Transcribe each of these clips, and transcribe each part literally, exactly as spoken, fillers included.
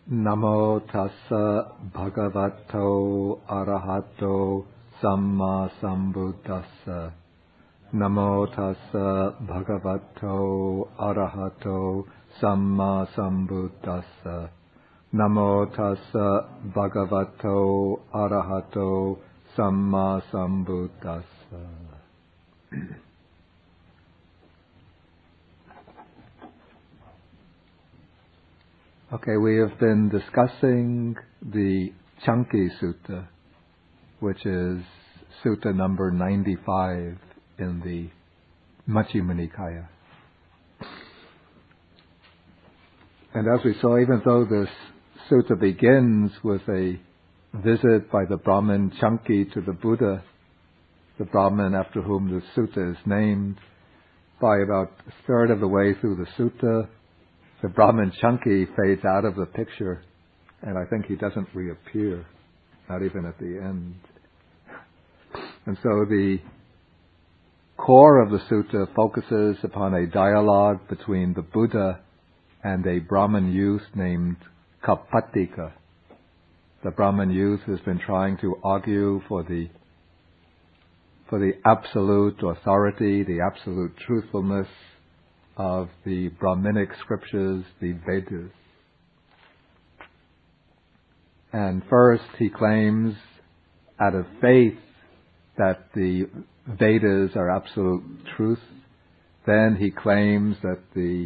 Namo tassa bhagavato arahato samma sambuddhassa. Namo tassa bhagavato arahato samma sambuddhassa. Namo tassa bhagavato arahato samma sambuddhassa. Okay, we have been discussing the Chanki Sutta, which is Sutta number ninety-five in the Majjhima Nikaya. And as we saw, even though this sutta begins with a visit by the Brahmin Chanki to the Buddha, the Brahmin after whom the sutta is named, by about a third of the way through the sutta, the Brahmin Chanki fades out of the picture, and I think he doesn't reappear, not even at the end. And so the core of the sutta focuses upon a dialogue between the Buddha and a Brahmin youth named Kapattika. The Brahmin youth has been trying to argue for the for the absolute authority, the absolute truthfulness of the Brahminic scriptures, the Vedas. And first he claims, out of faith, that the Vedas are absolute truth. Then he claims that the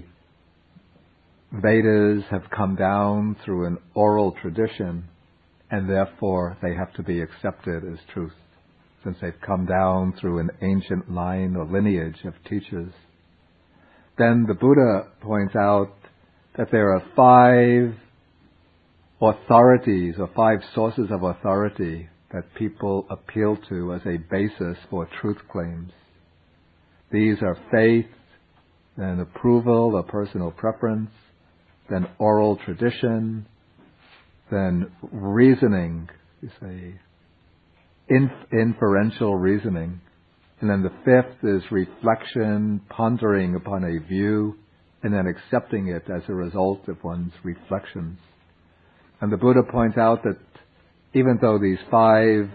Vedas have come down through an oral tradition, and therefore they have to be accepted as truth, since they've come down through an ancient line or lineage of teachers. Then the Buddha points out that there are five authorities or five sources of authority that people appeal to as a basis for truth claims. These are faith, then approval or personal preference, then oral tradition, then reasoning, you say, inf- inferential reasoning. And then the fifth is reflection, pondering upon a view, and then accepting it as a result of one's reflections. And the Buddha points out that even though these five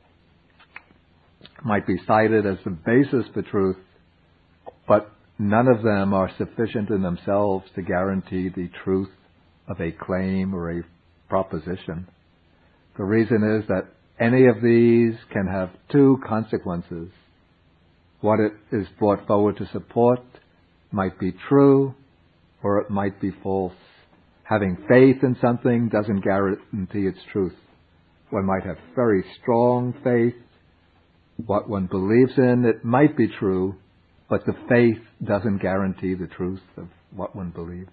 might be cited as the basis for truth, but none of them are sufficient in themselves to guarantee the truth of a claim or a proposition. The reason is that any of these can have two consequences. What it is brought forward to support might be true, or it might be false. Having faith in something doesn't guarantee its truth. One might have very strong faith. What one believes in, it might be true, but the faith doesn't guarantee the truth of what one believes.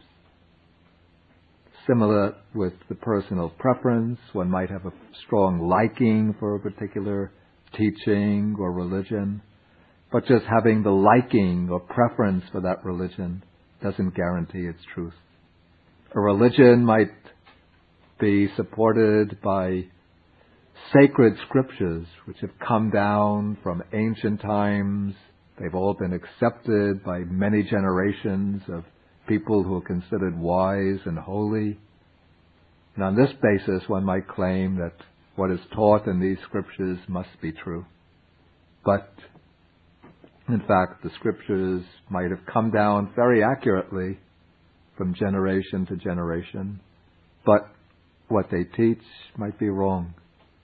Similar with the personal preference, one might have a strong liking for a particular teaching or religion, but just having the liking or preference for that religion doesn't guarantee its truth. A religion might be supported by sacred scriptures which have come down from ancient times. They've all been accepted by many generations of people who are considered wise and holy. And on this basis, one might claim that what is taught in these scriptures must be true. But in fact, the scriptures might have come down very accurately from generation to generation, but what they teach might be wrong.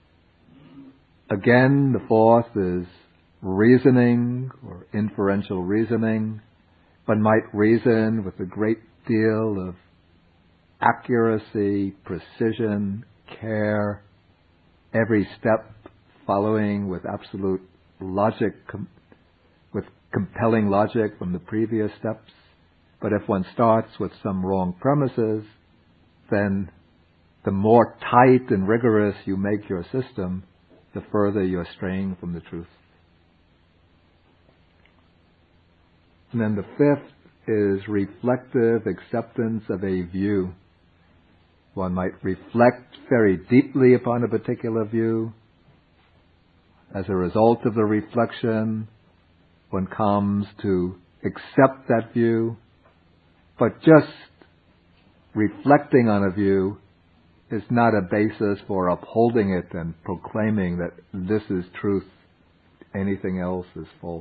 Again, the fourth is reasoning or inferential reasoning. One might reason with a great deal of accuracy, precision, care, every step following with absolute logic, com- with compelling logic from the previous steps. But if one starts with some wrong premises, then the more tight and rigorous you make your system, the further you're straying from the truth. And then the fifth is reflective acceptance of a view. One might reflect very deeply upon a particular view. As a result of the reflection, one comes to accept that view, but just reflecting on a view is not a basis for upholding it and proclaiming that this is truth, anything else is false.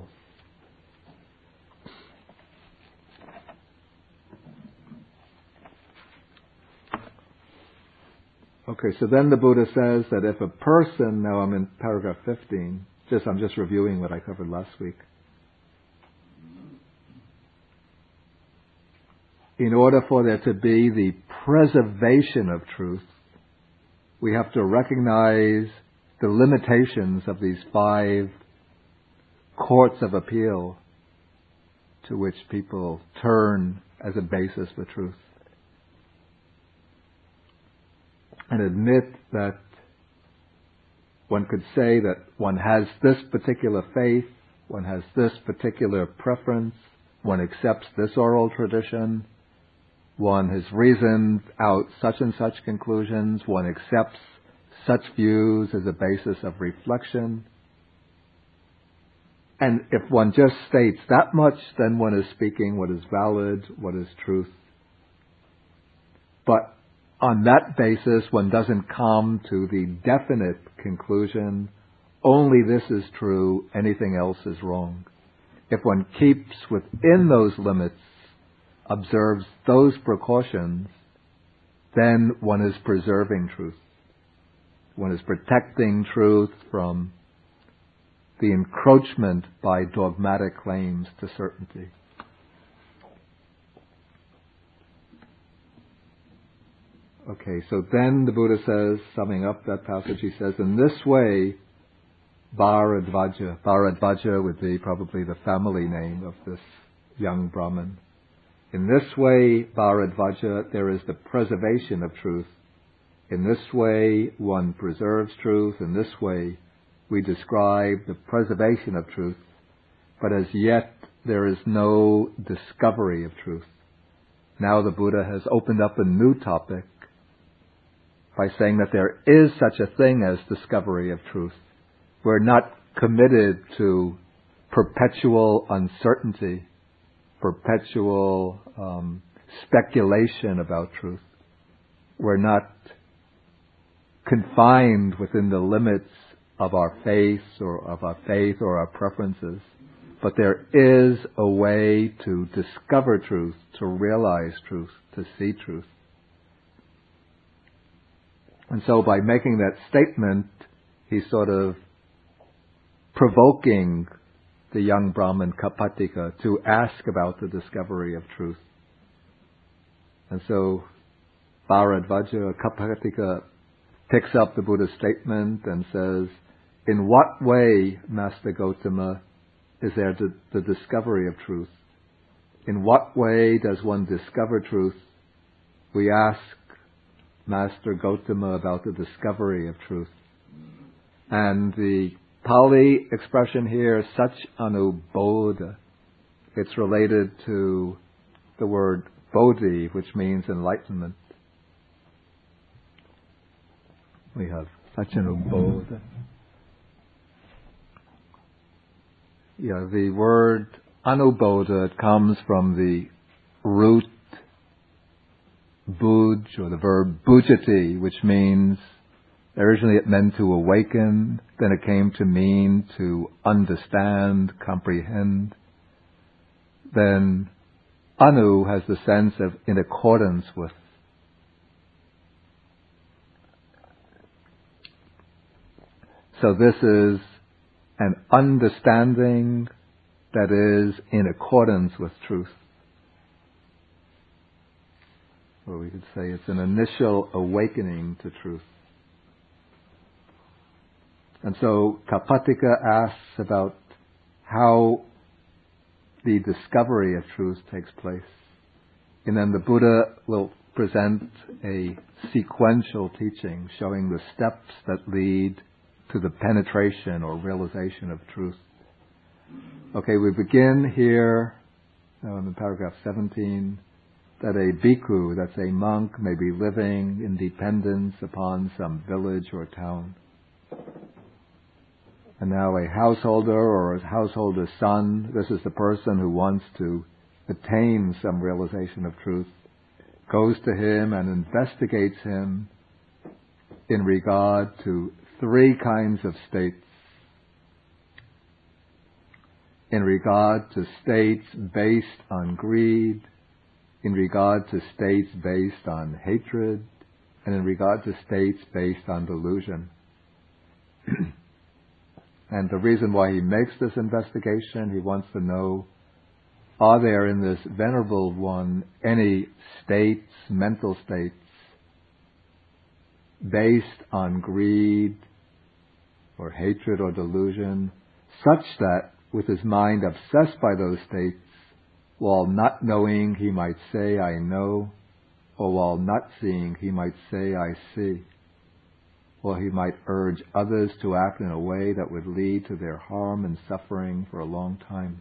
Okay, so then the Buddha says that if a person, now I'm in paragraph fifteen, just I'm just reviewing what I covered last week. In order for there to be the preservation of truth, we have to recognize the limitations of these five courts of appeal to which people turn as a basis for truth. And admit that one could say that one has this particular faith, one has this particular preference, one accepts this oral tradition, one has reasoned out such and such conclusions, one accepts such views as a basis of reflection. And if one just states that much, then one is speaking what is valid, what is truth. But on that basis, one doesn't come to the definite conclusion, only this is true, anything else is wrong. If one keeps within those limits, observes those precautions, then one is preserving truth. One is protecting truth from the encroachment by dogmatic claims to certainty. Okay, so then the Buddha says, summing up that passage, he says, in this way, Bharadvaja, Bharadvaja would be probably the family name of this young Brahmin. In this way, Bharadvaja, there is the preservation of truth. In this way, one preserves truth. In this way, we describe the preservation of truth. But as yet, there is no discovery of truth. Now the Buddha has opened up a new topic by saying that there is such a thing as discovery of truth. We're not committed to perpetual uncertainty, perpetual um, speculation about truth. We're not confined within the limits of our faith or of our faith or our preferences. But there is a way to discover truth, to realize truth, to see truth. And so by making that statement, he's sort of provoking the young Brahmin Kappatika to ask about the discovery of truth. And so Bharadvaja, Kappatika, picks up the Buddha's statement and says, in what way, Master Gotama, is there the, the discovery of truth? In what way does one discover truth? We ask Master Gotama about the discovery of truth. And the Pali expression here, Sach Anubodha, it's related to the word Bodhi, which means enlightenment. We have Sach Anubodha. Yeah, the word Anubodha comes from the root Buj, or the verb bujati, which means, originally it meant to awaken, then it came to mean to understand, comprehend. Then anu has the sense of in accordance with. So this is an understanding that is in accordance with truth. Or we could say it's an initial awakening to truth. And so Kappatika asks about how the discovery of truth takes place. And then the Buddha will present a sequential teaching showing the steps that lead to the penetration or realization of truth. Okay, we begin here, now in paragraph seventeen, that a bhikkhu, that's a monk, may be living in dependence upon some village or town. And now a householder or a householder's son, this is the person who wants to attain some realization of truth, goes to him and investigates him in regard to three kinds of states. In regard to states based on greed, in regard to states based on hatred, and in regard to states based on delusion. And the reason why he makes this investigation, he wants to know, are there in this Venerable One any states, mental states, based on greed or hatred or delusion, such that with his mind obsessed by those states, while not knowing he might say, I know, or while not seeing he might say, I see, or he might urge others to act in a way that would lead to their harm and suffering for a long time.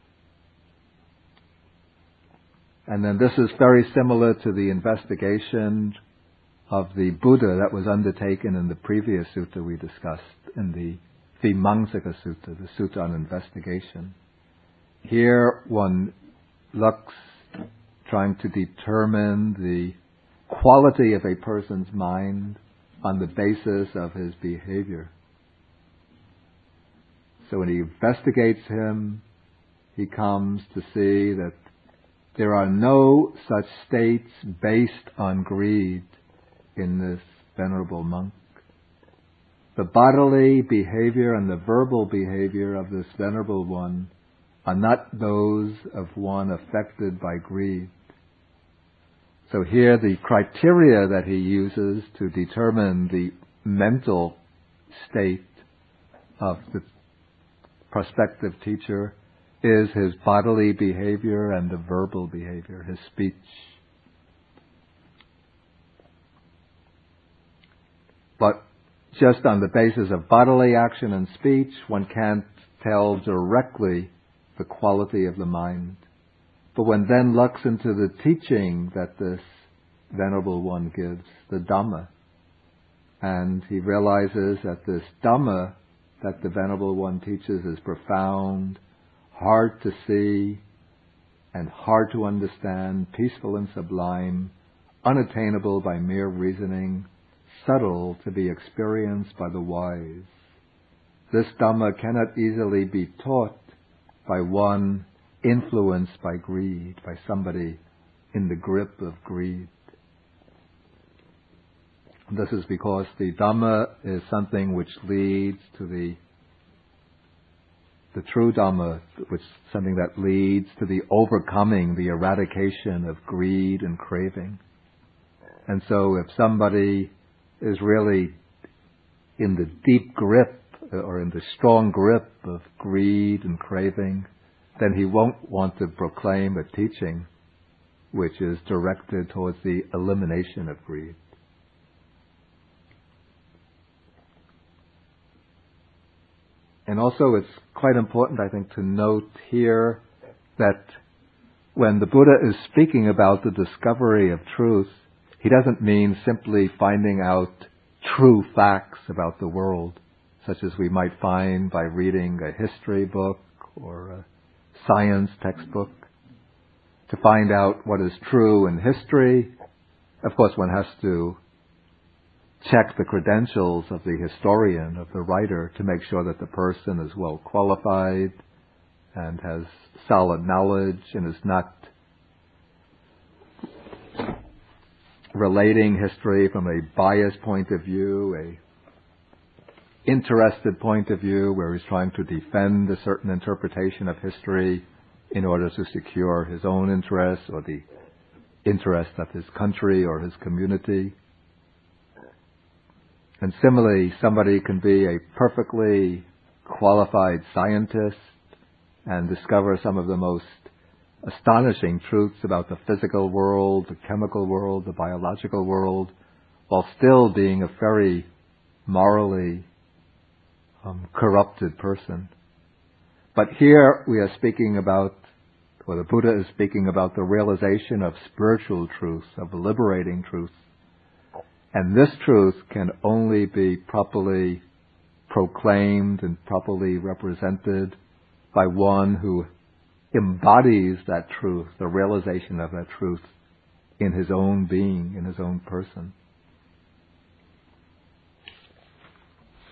And then this is very similar to the investigation of the Buddha that was undertaken in the previous sutta we discussed, in the Vimamsaka Sutta, the Sutta on Investigation. Here one looks trying to determine the quality of a person's mind on the basis of his behavior. So when he investigates him, he comes to see that there are no such states based on greed in this venerable monk. The bodily behavior and the verbal behavior of this Venerable One are not those of one affected by greed. So here the criteria that he uses to determine the mental state of the prospective teacher is his bodily behavior and the verbal behavior, his speech. But just on the basis of bodily action and speech, one can't tell directly the quality of the mind. But one then looks into the teaching that this Venerable One gives, the Dhamma, and he realizes that this Dhamma that the Venerable One teaches is profound, hard to see, and hard to understand, peaceful and sublime, unattainable by mere reasoning, subtle to be experienced by the wise. This Dhamma cannot easily be taught by one influenced by greed, by somebody in the grip of greed. This is because the Dhamma is something which leads to the the true Dhamma, which is something that leads to the overcoming, the eradication of greed and craving. And so if somebody is really in the deep grip or in the strong grip of greed and craving, then he won't want to proclaim a teaching which is directed towards the elimination of greed. And also it's quite important, I think, to note here that when the Buddha is speaking about the discovery of truth, he doesn't mean simply finding out true facts about the world, such as we might find by reading a history book or a science textbook. To find out what is true in history, of course one has to check the credentials of the historian, of the writer, to make sure that the person is well qualified and has solid knowledge and is not relating history from a biased point of view, a interested point of view where he's trying to defend a certain interpretation of history in order to secure his own interests or the interest of his country or his community. And similarly, somebody can be a perfectly qualified scientist and discover some of the most astonishing truths about the physical world, the chemical world, the biological world, while still being a very morally um, corrupted person. But here we are speaking about, or the Buddha is speaking about the realization of spiritual truth, of liberating truth. And this truth can only be properly proclaimed and properly represented by one who embodies that truth, the realization of that truth, in his own being, in his own person.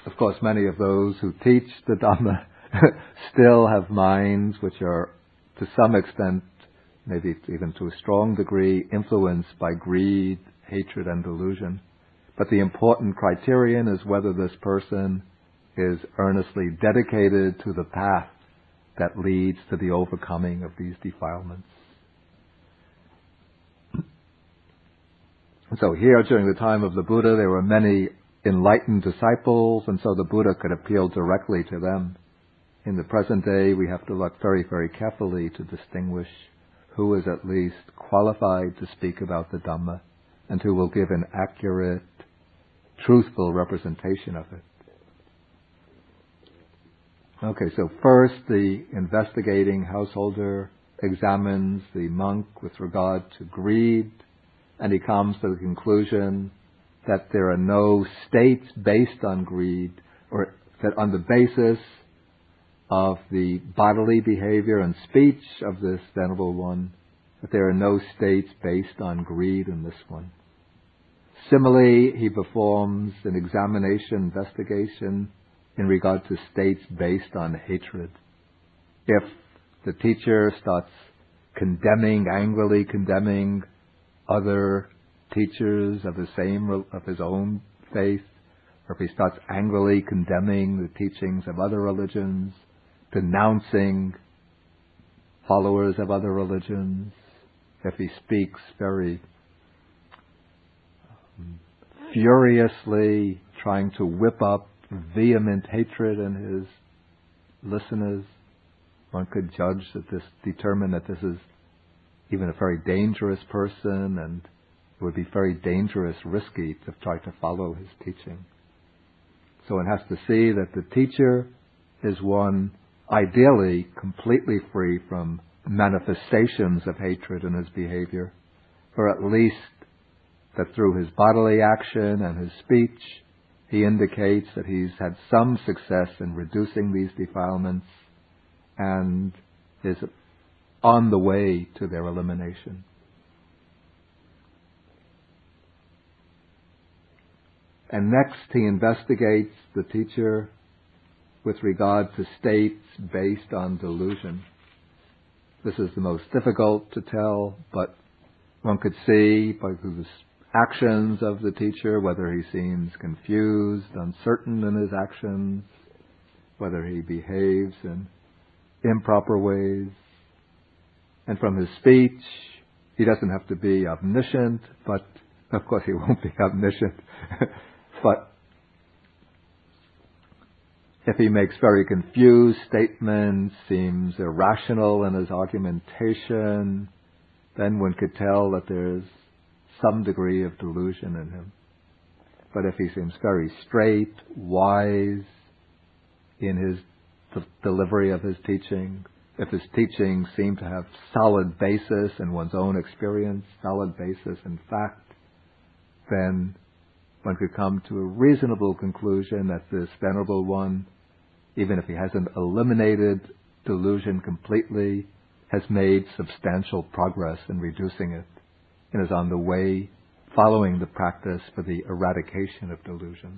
of course, many of those who teach the Dhamma still have minds which are, to some extent, maybe even to a strong degree, influenced by greed, hatred, and delusion. But the important criterion is whether this person is earnestly dedicated to the path that leads to the overcoming of these defilements. So here, during the time of the Buddha, there were many enlightened disciples, and so the Buddha could appeal directly to them. In the present day, we have to look very, very carefully to distinguish who is at least qualified to speak about the Dhamma and who will give an accurate, truthful representation of it. Okay, so first the investigating householder examines the monk with regard to greed, and he comes to the conclusion that there are no states based on greed, or that on the basis of the bodily behavior and speech of this Venerable One, that there are no states based on greed in this one. Similarly, he performs an examination, investigation in regard to states based on hatred. If the teacher starts condemning, angrily condemning other teachers of the same, of his own faith, or if he starts angrily condemning the teachings of other religions, denouncing followers of other religions, if he speaks very um, furiously, trying to whip up vehement hatred in his listeners, one could judge that this, determine that this is even a very dangerous person, and it would be very dangerous, risky to try to follow his teaching. So one has to see that the teacher is one ideally completely free from manifestations of hatred in his behavior, or at least that through his bodily action and his speech, he indicates that he's had some success in reducing these defilements and is on the way to their elimination. And next, he investigates the teacher with regard to states based on delusion. This is the most difficult to tell, but one could see by the actions of the teacher whether he seems confused, uncertain in his actions, whether he behaves in improper ways. And from his speech, he doesn't have to be omniscient, but of course he won't be omniscient. But if he makes very confused statements, seems irrational in his argumentation, then one could tell that there's some degree of delusion in him. But if he seems very straight, wise in his de- delivery of his teaching, if his teaching seemed to have solid basis in one's own experience, solid basis in fact, then one could come to a reasonable conclusion that this Venerable One, even if he hasn't eliminated delusion completely, has made substantial progress in reducing it and is on the way following the practice for the eradication of delusion.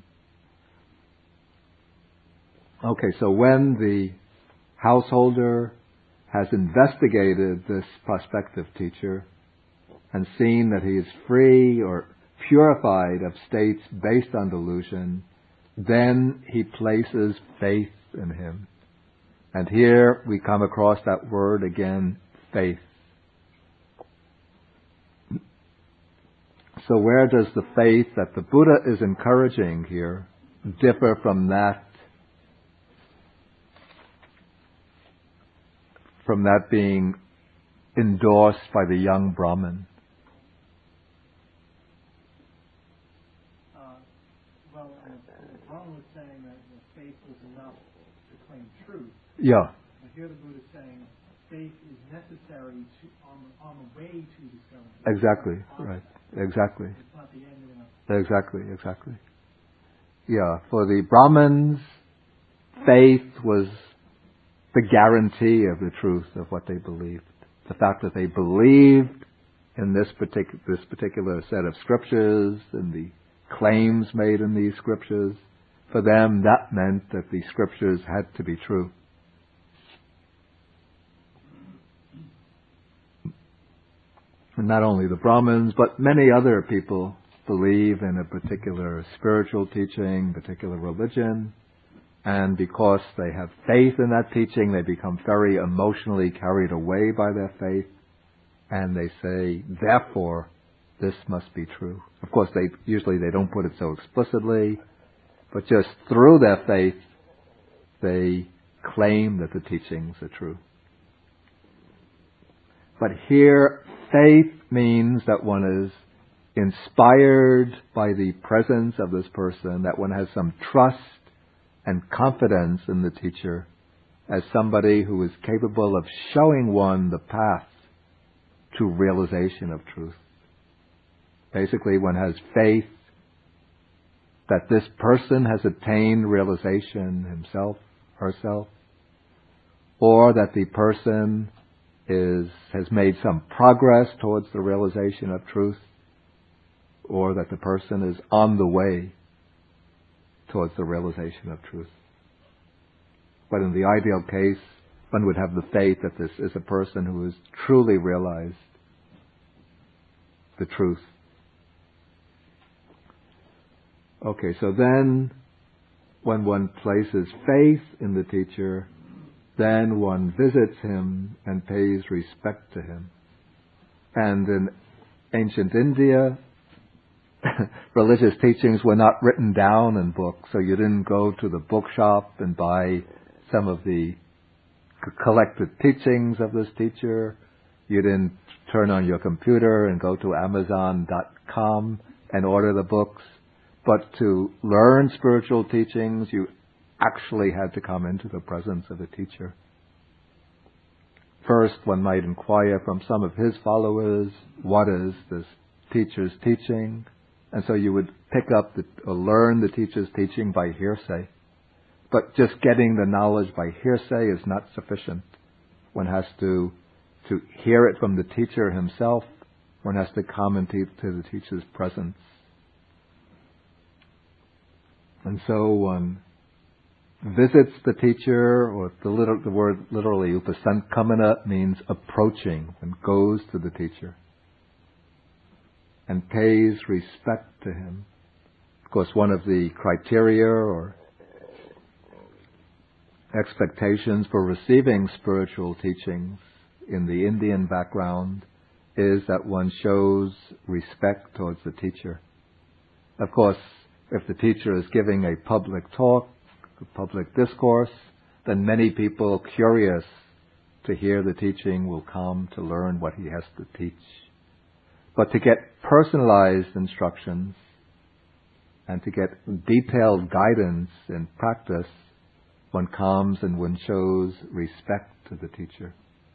Okay, so when the householder has investigated this prospective teacher and seen that he is free or purified of states based on delusion, then he places faith in him. And here we come across that word again, faith. So where does the faith that the Buddha is encouraging here differ from that from that being endorsed by the young Brahmin? Uh, well, uh, the Brahmin was saying that the faith was enough to claim truth. Yeah. But here the Buddha is saying faith is necessary to on the, on the way to discovery. Exactly. Right. Exactly. It's not the end of it. Exactly. Exactly. Yeah. For the Brahmins, faith was the guarantee of the truth of what they believed. The fact that they believed in this particular this particular set of scriptures and the claims made in these scriptures, For them, that meant that the scriptures had to be true. And not only the Brahmins, but many other people believe in a particular spiritual teaching, particular religion, and because they have faith in that teaching, they become very emotionally carried away by their faith, and they say, therefore, this must be true. Of course, they usually they don't put it so explicitly, but just through their faith, they claim that the teachings are true. But here, faith means that one is inspired by the presence of this person, that one has some trust and confidence in the teacher as somebody who is capable of showing one the path to realization of truth. Basically, one has faith that this person has attained realization himself, herself, or that the person is has made some progress towards the realization of truth, or that the person is on the way towards the realization of truth. But in the ideal case, one would have the faith that this is a person who has truly realized the truth. Okay, so then when one places faith in the teacher, then one visits him and pays respect to him. And in ancient India, religious teachings were not written down in books, so you didn't go to the bookshop and buy some of the collected teachings of this teacher. You didn't turn on your computer and go to amazon dot com and order the books. But to learn spiritual teachings, you actually had to come into the presence of a teacher. First, one might inquire from some of his followers, what is this teacher's teaching? And so you would pick up the, or learn the teacher's teaching by hearsay. But just getting the knowledge by hearsay is not sufficient. One has to, to hear it from the teacher himself. One has to come into the teacher's presence. And so one visits the teacher, or the, literal, the word literally upasankamana means approaching, and goes to the teacher and pays respect to him. Of course, one of the criteria or expectations for receiving spiritual teachings in the Indian background is that one shows respect towards the teacher. Of course, if the teacher is giving a public talk, a public discourse, then many people curious to hear the teaching will come to learn what he has to teach. But to get personalized instructions and to get detailed guidance in practice, one comes and one shows respect to the teacher.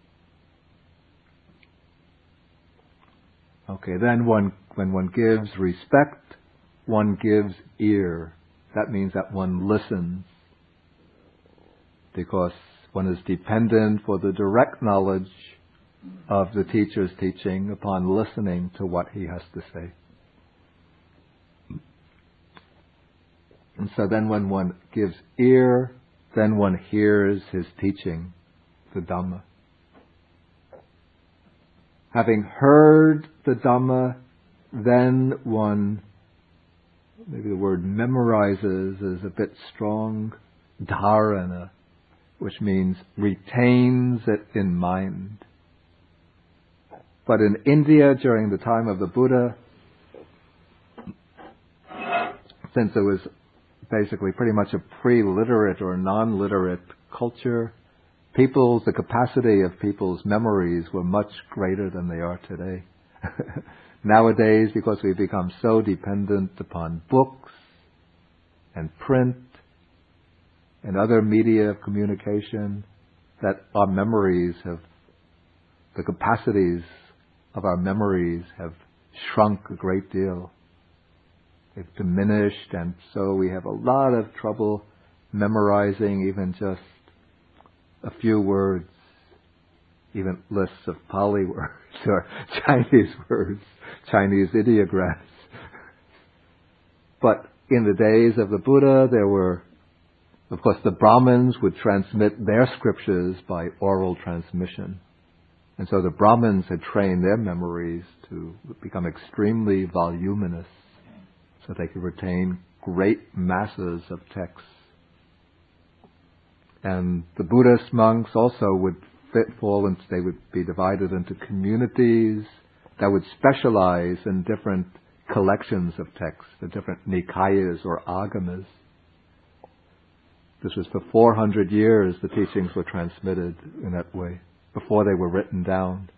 Okay, then one, when one gives respect, one gives ear. That means that one listens, because one is dependent for the direct knowledge of the teacher's teaching upon listening to what he has to say. And so then when one gives ear, then one hears his teaching, the Dhamma. Having heard the Dhamma, then one, maybe the word memorizes is a bit strong, dharana, which means retains it in mind. But in India, during the time of the Buddha, since it was basically pretty much a pre-literate or non-literate culture, people's, the capacity of people's memories were much greater than they are today. Nowadays, because we've become so dependent upon books and print and other media of communication, that our memories have, the capacities of our memories have shrunk a great deal. They've diminished, and so we have a lot of trouble memorizing even just a few words, even lists of Pali words or Chinese words, Chinese ideograms. But in the days of the Buddha, there were, of course, the Brahmins would transmit their scriptures by oral transmission. And so the Brahmins had trained their memories to become extremely voluminous so they could retain great masses of texts. And the Buddhist monks also would fit, fall into, they would be divided into communities that would specialize in different collections of texts, the different nikayas or agamas. This was for four hundred years the teachings were transmitted in that way, before they were written down.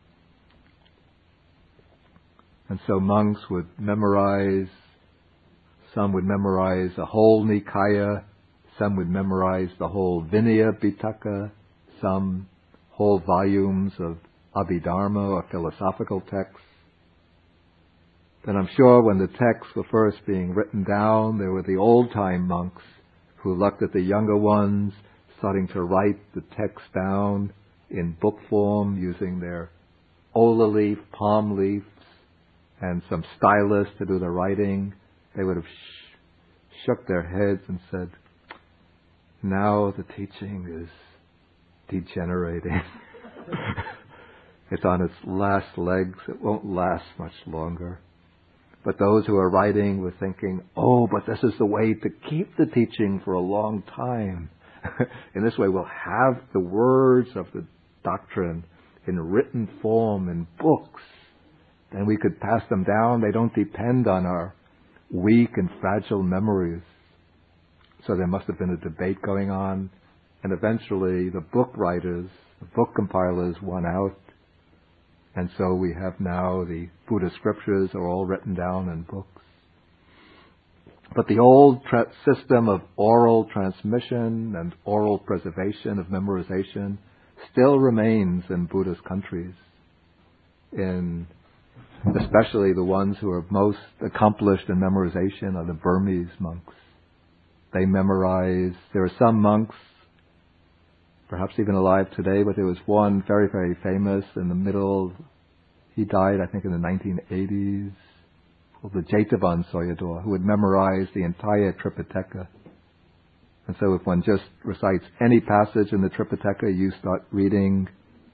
And so monks would memorize, some would memorize a whole nikaya, some would memorize the whole Vinaya Pitaka, some whole volumes of Abhidharma or philosophical texts. Then I'm sure when the texts were first being written down, there were the old-time monks who looked at the younger ones starting to write the text down in book form using their ola leaf, palm leaves, and some stylus to do the writing. They would have sh- shook their heads and said, now the teaching is degenerating. It's on its last legs. It won't last much longer. But those who are writing were thinking, oh, but this is the way to keep the teaching for a long time. In this way, we'll have the words of the doctrine in written form in books. Then we could pass them down. They don't depend on our weak and fragile memories. So there must have been a debate going on. And eventually the book writers, the book compilers won out. And so we have now the Buddha scriptures are all written down in books. But the old tra- system of oral transmission and oral preservation of memorization still remains in Buddhist countries, in especially the ones who are most accomplished in memorization are the Burmese monks. They memorize. There are some monks, perhaps even alive today, but there was one very, very famous in the middle. He died, I think, in the nineteen eighties, called the Jetavan Soyador, who would memorize the entire Tripitaka. And so if one just recites any passage in the Tripitaka, you start reading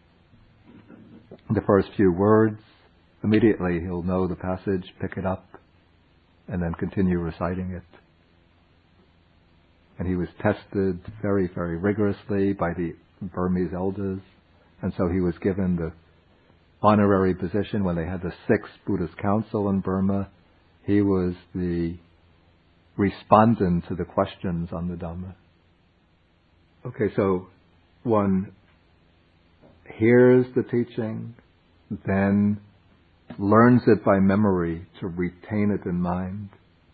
the first few words, immediately he'll know the passage, pick it up, and then continue reciting it. And he was tested very, very rigorously by the Burmese elders. And so he was given the honorary position when they had the sixth Buddhist Council in Burma. He was the respondent to the questions on the Dhamma. Okay, so one hears the teaching, then learns it by memory to retain it in mind.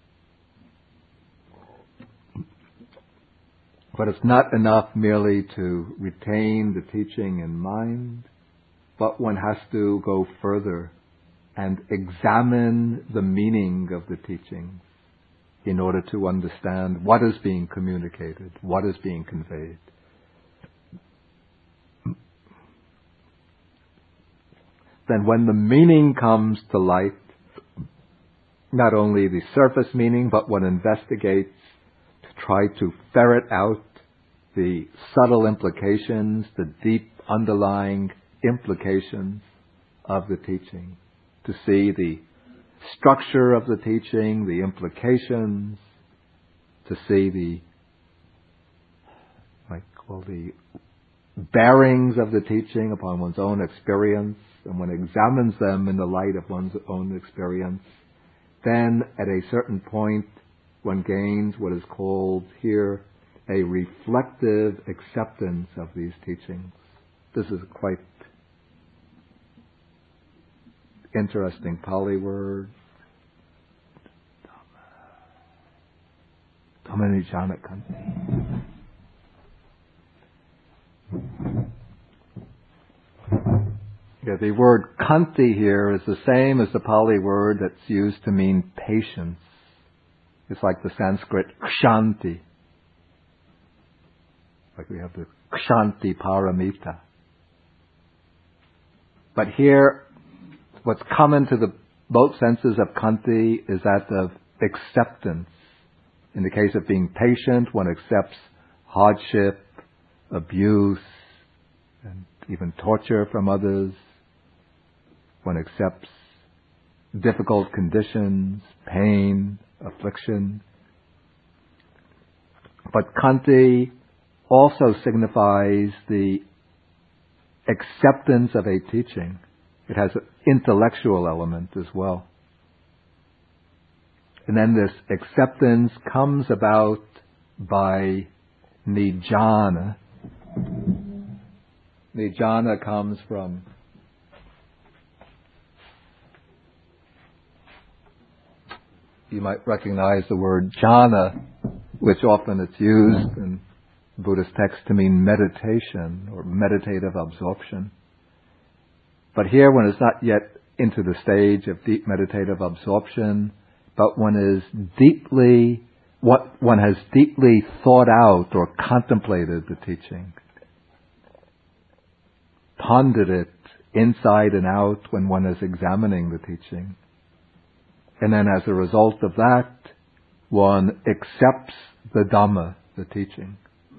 But it's not enough merely to retain the teaching in mind, but one has to go further and examine the meaning of the teachings in order to understand what is being communicated, what is being conveyed. Then when the meaning comes to light, not only the surface meaning, but one investigates to try to ferret out the subtle implications, the deep underlying implications of the teaching, to see the structure of the teaching, the implications, to see the, I call the bearings of the teaching upon one's own experience, and one examines them in the light of one's own experience, then at a certain point one gains what is called here a reflective acceptance of these teachings. This is a quite interesting Pali word. Dhamma Nijjhana Khanti. Yeah, the word khanti here is the same as the Pali word that's used to mean patience. It's like the Sanskrit kshanti. Like we have the kshanti paramita. But here, what's common to the both senses of khanti is that of acceptance, In the case of being patient, one accepts hardship, abuse, and even torture from others. One accepts difficult conditions, pain, affliction. But Khanti also signifies the acceptance of a teaching. It has an intellectual element as well. And then this acceptance comes about by nijjhana. Nijjhana comes from you might recognize the word jhana, which often it's used in Buddhist texts to mean meditation or meditative absorption. But here one is not yet into the stage of deep meditative absorption, but one is deeply, what one has deeply thought out or contemplated the teaching, pondered it inside and out when one is examining the teaching. And then as a result of that, one accepts the Dhamma, the teaching.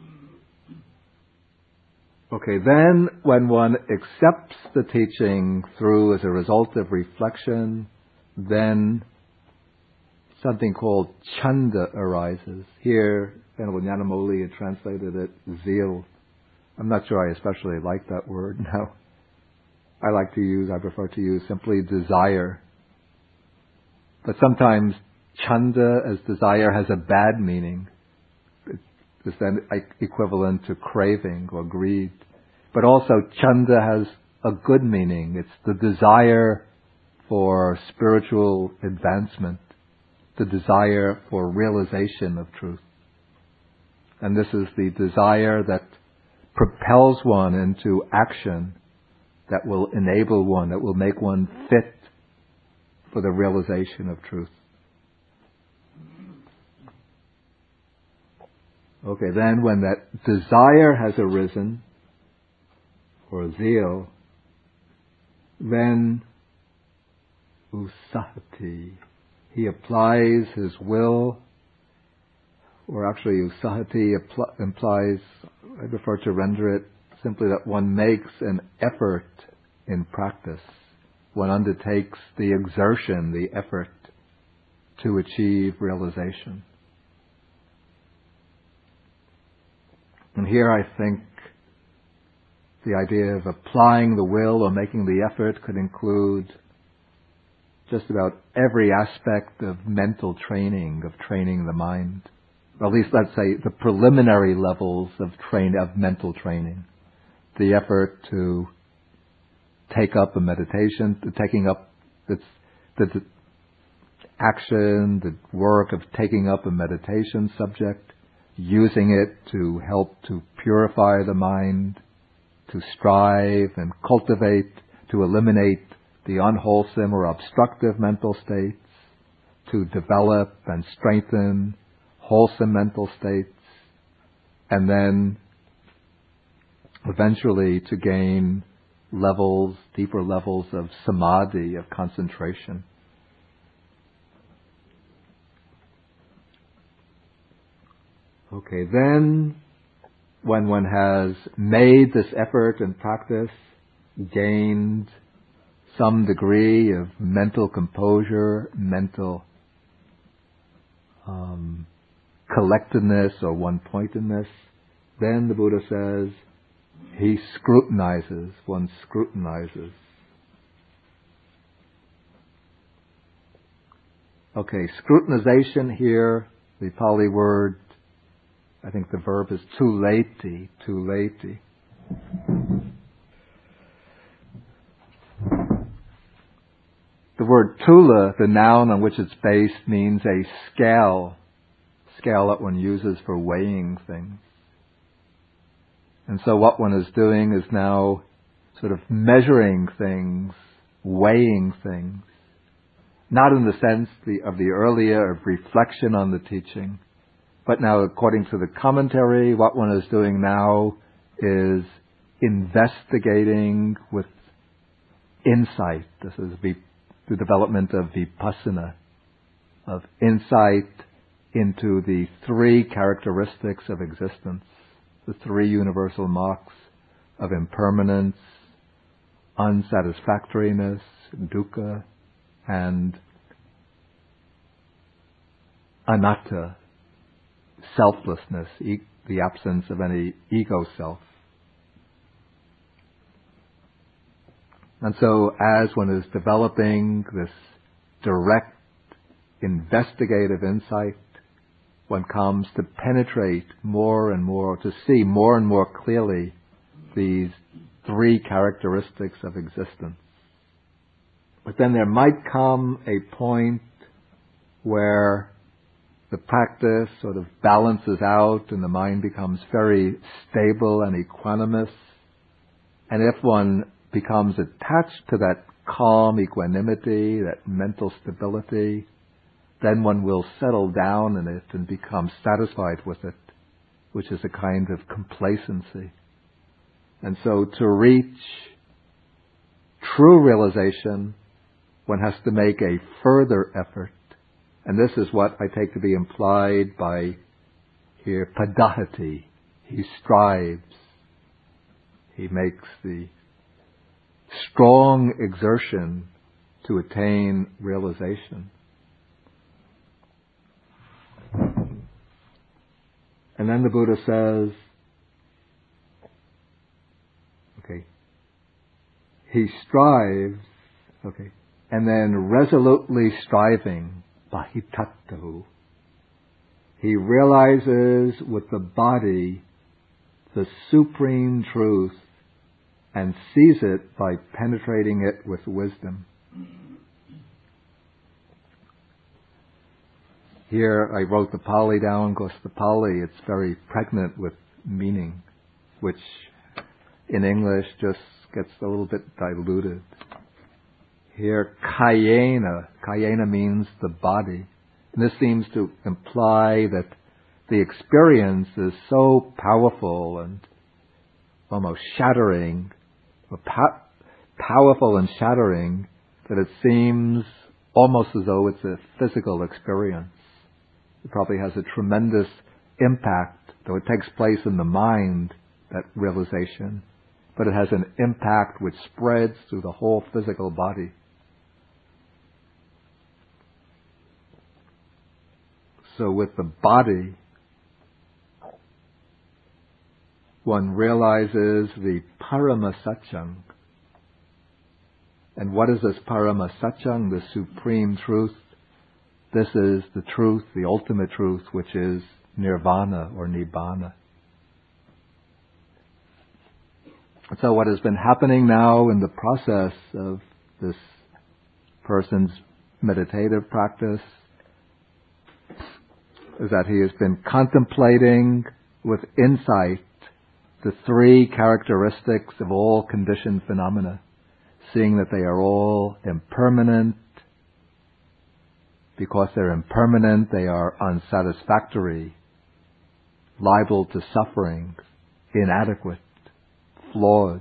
Okay, then when one accepts the teaching through as a result of reflection, then something called chanda arises. Here, Venerable Nyanamoli had translated it zeal. I'm not sure I especially like that word now. I like to use, I prefer to use simply desire. But sometimes chanda as desire has a bad meaning. It's then equivalent to craving or greed. But also chanda has a good meaning. It's the desire for spiritual advancement, the desire for realization of truth. And this is the desire that propels one into action, that will enable one, that will make one fit for the realization of truth. Okay, then when that desire has arisen, or zeal, then usahati, he applies his will, or actually usahati apl- implies, I prefer to render it simply that one makes an effort in practice. One undertakes the exertion, the effort to achieve realization. And here I think the idea of applying the will or making the effort could include just about every aspect of mental training, of training the mind. Or at least let's say the preliminary levels of train of mental training. The effort to take up a meditation, the taking up the, the, the action, the work of taking up a meditation subject, using it to help to purify the mind, to strive and cultivate, to eliminate the unwholesome or obstructive mental states, to develop and strengthen wholesome mental states, and then eventually to gain levels, deeper levels of samadhi, of concentration. Okay, then when one has made this effort and practice, gained some degree of mental composure, mental um, collectedness or one-pointedness, then the Buddha says, he scrutinizes, one scrutinizes. Okay, scrutinization here, the Pali word, I think the verb is tuleti, tuleti. The word tula, the noun on which it's based, means a scale, scale that one uses for weighing things. And so what one is doing is now sort of measuring things, weighing things, not in the sense the, of the earlier of reflection on the teaching, but now according to the commentary, what one is doing now is investigating with insight. This is the development of vipassana, of insight into the three characteristics of existence, the three universal marks of impermanence, unsatisfactoriness, dukkha, and anatta, selflessness, e- the absence of any ego self. And so as one is developing this direct investigative insight, one comes to penetrate more and more, to see more and more clearly these three characteristics of existence. But then there might come a point where the practice sort of balances out and the mind becomes very stable and equanimous. And if one becomes attached to that calm equanimity, that mental stability, then one will settle down in it and become satisfied with it, which is a kind of complacency. And so to reach true realization, one has to make a further effort. And this is what I take to be implied by here, padahati. He strives. He makes the strong exertion to attain realization. And then the Buddha says, okay, he strives, okay, and then resolutely striving, bahitattahu, he realizes with the body the supreme truth and sees it by penetrating it with wisdom. Here I wrote the Pali down because the Pali, it's very pregnant with meaning, which in English just gets a little bit diluted. Here, kayena, kayena means the body. And this seems to imply that the experience is so powerful and almost shattering, or po- powerful and shattering, that it seems almost as though it's a physical experience. It probably has a tremendous impact, though it takes place in the mind, that realization, but it has an impact which spreads through the whole physical body. So with the body, one realizes the Paramasatyang. And what is this Paramasatyang, the supreme truth? This is the truth, the ultimate truth, which is nirvana or nibbana. And so what has been happening now in the process of this person's meditative practice is that he has been contemplating with insight the three characteristics of all conditioned phenomena, seeing that they are all impermanent. Because they're impermanent, they are unsatisfactory, liable to suffering, inadequate, flawed.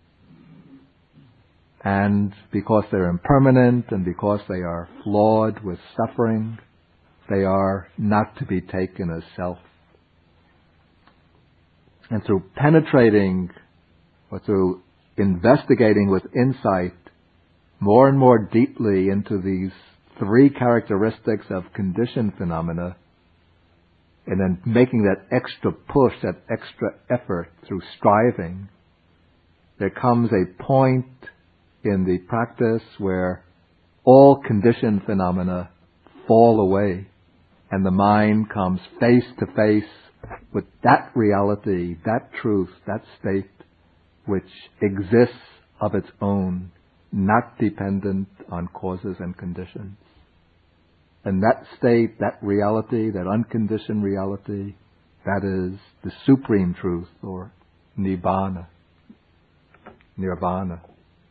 And because they're impermanent and because they are flawed with suffering, they are not to be taken as self. And through penetrating or through investigating with insight more and more deeply into these three characteristics of conditioned phenomena, and then making that extra push, that extra effort through striving, there comes a point in the practice where all conditioned phenomena fall away and the mind comes face to face with that reality, that truth, that state which exists of its own, not dependent on causes and conditions. And that state, that reality, that unconditioned reality, that is the supreme truth, or nibbana, nirvana.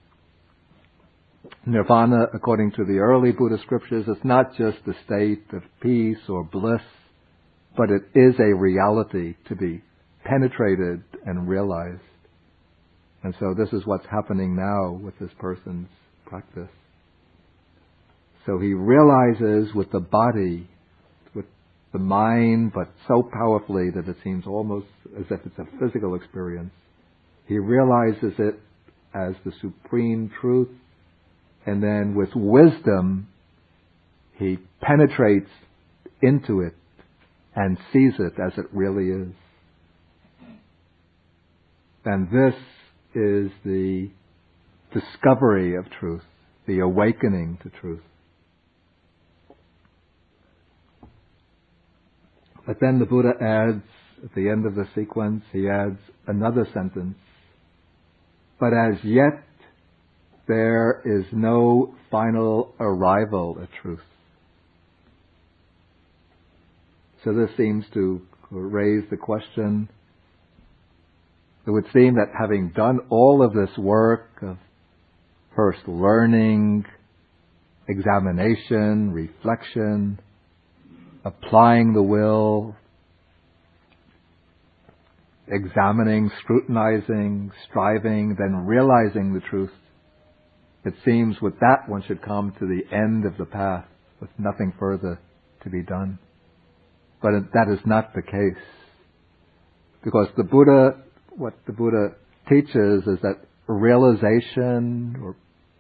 Nirvana, according to the early Buddhist scriptures, is not just a state of peace or bliss, but it is a reality to be penetrated and realized. And so this is what's happening now with this person's practice. So he realizes with the body, with the mind, but so powerfully that it seems almost as if it's a physical experience. He realizes it as the supreme truth, and then with wisdom, he penetrates into it and sees it as it really is. And this is the discovery of truth, the awakening to truth. But then the Buddha adds, at the end of the sequence, he adds another sentence. But as yet, there is no final arrival at truth. So this seems to raise the question. It would seem that having done all of this work of first learning, examination, reflection, applying the will, examining, scrutinizing, striving, then realizing the truth, it seems with that one should come to the end of the path with nothing further to be done. But that is not the case. Because the Buddha, what the Buddha teaches is that realization or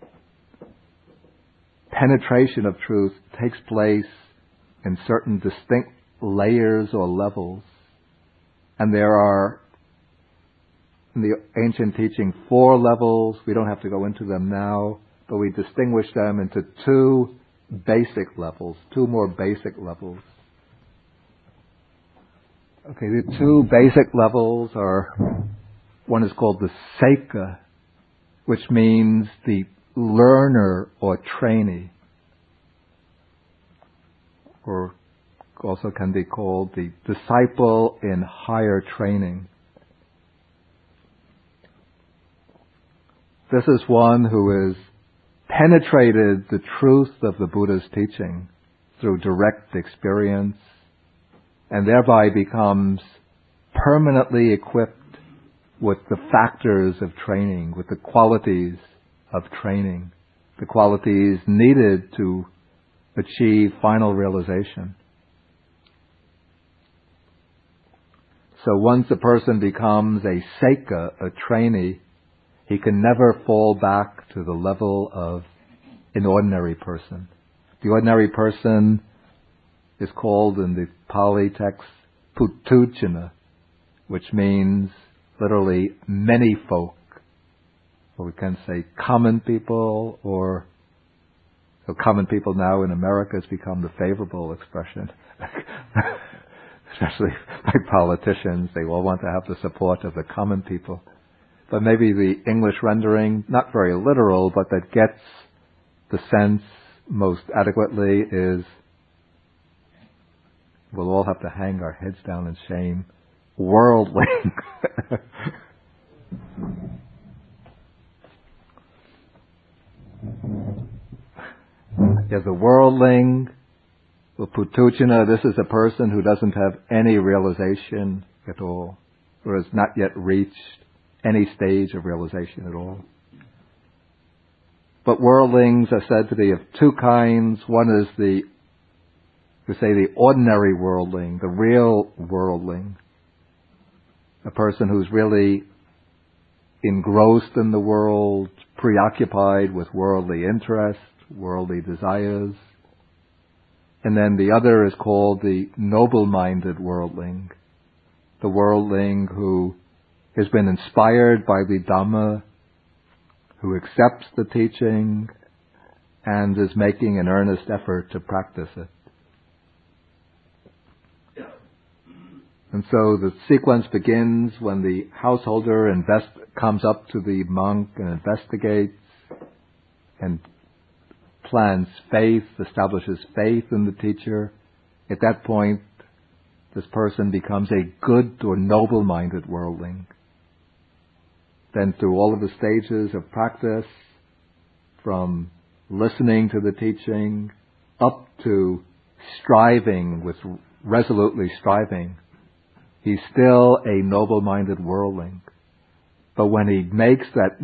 penetration of truth takes place in certain distinct layers or levels. And there are, in the ancient teaching, four levels. We don't have to go into them now, but we distinguish them into two basic levels, two more basic levels. Okay, the two basic levels are, one is called the Seika, which means the learner or trainee, or also can be called the disciple in higher training. This is one who has penetrated the truth of the Buddha's teaching through direct experience, and thereby becomes permanently equipped with the factors of training, with the qualities of training, the qualities needed to achieve final realization. So once a person becomes a Seika, a trainee, he can never fall back to the level of an ordinary person. The ordinary person is called in the Pali text Puthujjana, which means literally many folk. Or we can say common people, or so common people now in America has become the favorable expression. Especially by politicians, they all want to have the support of the common people. But maybe the English rendering, not very literal, but that gets the sense most adequately is, we'll all have to hang our heads down in shame. Worldling. Yeah, the worldling, the Puthujjana, this is a person who doesn't have any realization at all, or has not yet reached any stage of realization at all. But worldlings are said to be of two kinds. One is the, we say the ordinary worldling, the real worldling, a person who's really engrossed in the world, preoccupied with worldly interests, worldly desires. And then the other is called the noble-minded worldling, the worldling who has been inspired by the Dhamma, who accepts the teaching and is making an earnest effort to practice it. And so the sequence begins when the householder invest, comes up to the monk and investigates and plants faith, establishes faith in the teacher. At that point, this person becomes a good or noble-minded worldling. Then through all of the stages of practice, from listening to the teaching up to striving, with resolutely striving, he's still a noble-minded worldling. But when he makes that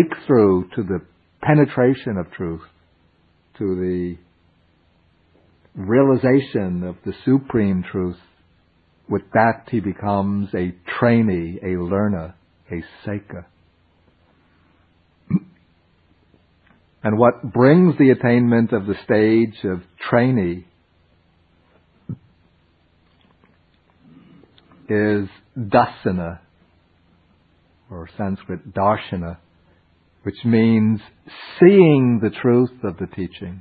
breakthrough to the penetration of truth, to the realization of the supreme truth, with that he becomes a trainee, a learner, a seika. And what brings the attainment of the stage of trainee is dasana, or Sanskrit darshana, which means seeing the truth of the teaching.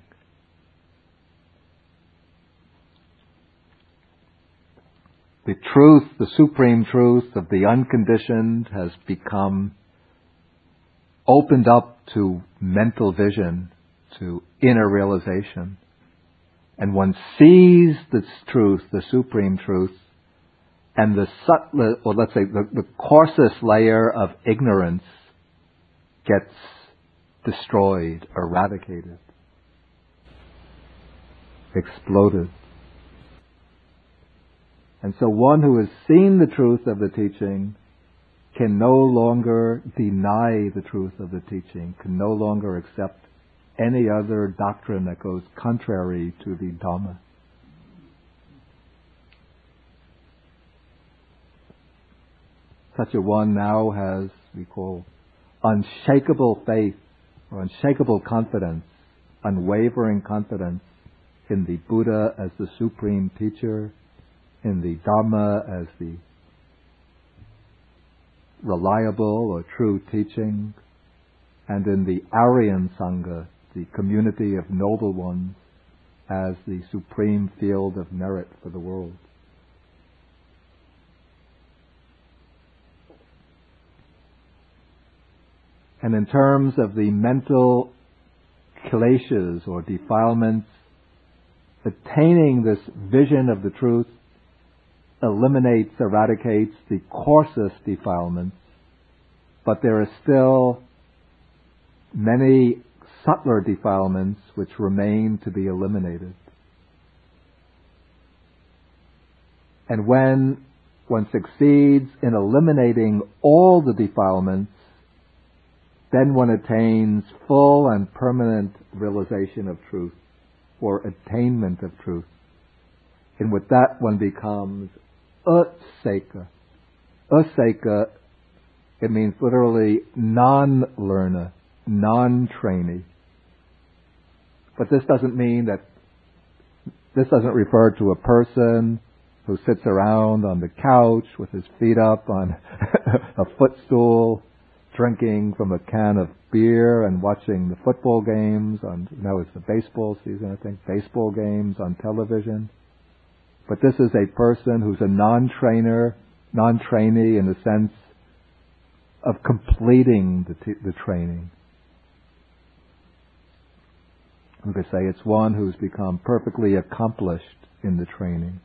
The truth, the supreme truth of the unconditioned has become opened up to mental vision, to inner realization. And one sees this truth, the supreme truth, and the subtle, or let's say the, the coarsest layer of ignorance gets destroyed, eradicated, exploded. And so one who has seen the truth of the teaching can no longer deny the truth of the teaching, can no longer accept any other doctrine that goes contrary to the Dhamma. Such a one now has, we call, unshakable faith or unshakable confidence, unwavering confidence in the Buddha as the supreme teacher, in the Dhamma as the reliable or true teaching, and in the Aryan Sangha, the community of noble ones, as the supreme field of merit for the world. And in terms of the mental kleshas or defilements, attaining this vision of the truth eliminates, eradicates the coarsest defilements, but there are still many subtler defilements which remain to be eliminated. And when one succeeds in eliminating all the defilements, then one attains full and permanent realization of truth, or attainment of truth. And with that one becomes a seika. A seika, it means literally non-learner, non-trainee. But this doesn't mean that, this doesn't refer to a person who sits around on the couch with his feet up on a footstool, drinking from a can of beer and watching the football games on, now it's the baseball season, I think, baseball games on television. But this is a person who's a non-trainer, non-trainee in the sense of completing the, t- the training. We could say it's one who's become perfectly accomplished in the training.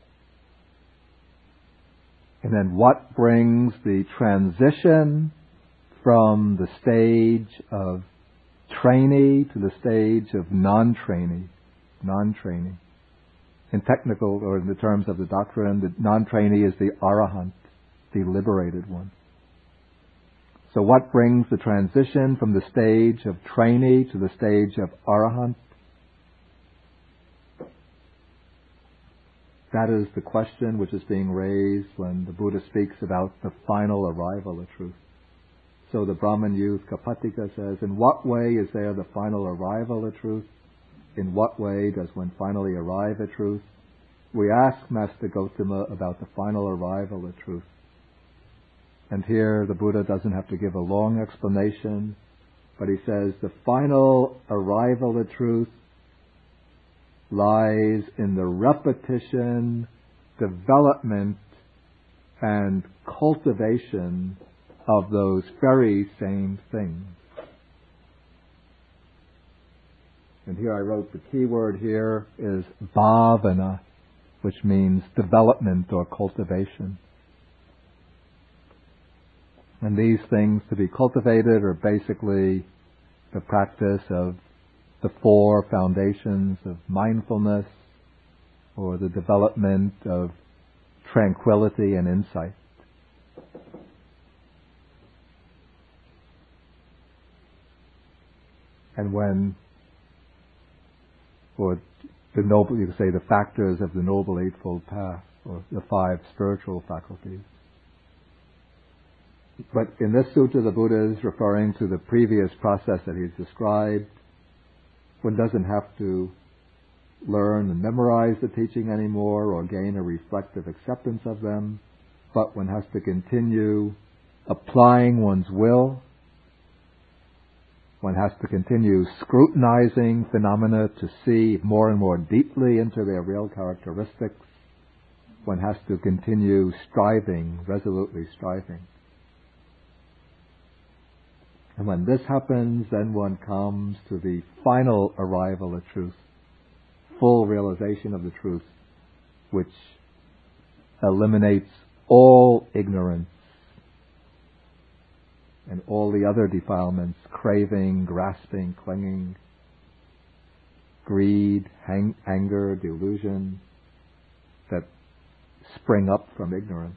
And then what brings the transition from the stage of trainee to the stage of non-trainee, non-trainee? In technical, or in the terms of the doctrine, the non-trainee is the arahant, the liberated one. So what brings the transition from the stage of trainee to the stage of arahant? That is the question which is being raised when the Buddha speaks about the final arrival of truth. So the Brahmin youth Kapattika says, in what way is there the final arrival of truth? In what way does one finally arrive at truth? We ask Master Gotama about the final arrival of truth. And here the Buddha doesn't have to give a long explanation, but he says the final arrival of truth lies in the repetition, development, and cultivation of those very same things. And here I wrote the key word here is bhavana, which means development or cultivation. And these things to be cultivated are basically the practice of the four foundations of mindfulness, or the development of tranquility and insight. And when, or the noble, you could say, the factors of the Noble Eightfold Path, or the five spiritual faculties. But in this sutta, the Buddha is referring to the previous process that he's described. One doesn't have to learn and memorize the teaching anymore or gain a reflective acceptance of them, but one has to continue applying one's will. One has to continue scrutinizing phenomena to see more and more deeply into their real characteristics. One has to continue striving, resolutely striving. And when this happens, then one comes to the final arrival at truth, full realization of the truth, which eliminates all ignorance and all the other defilements, craving, grasping, clinging, greed, hang- anger, delusion, that spring up from ignorance.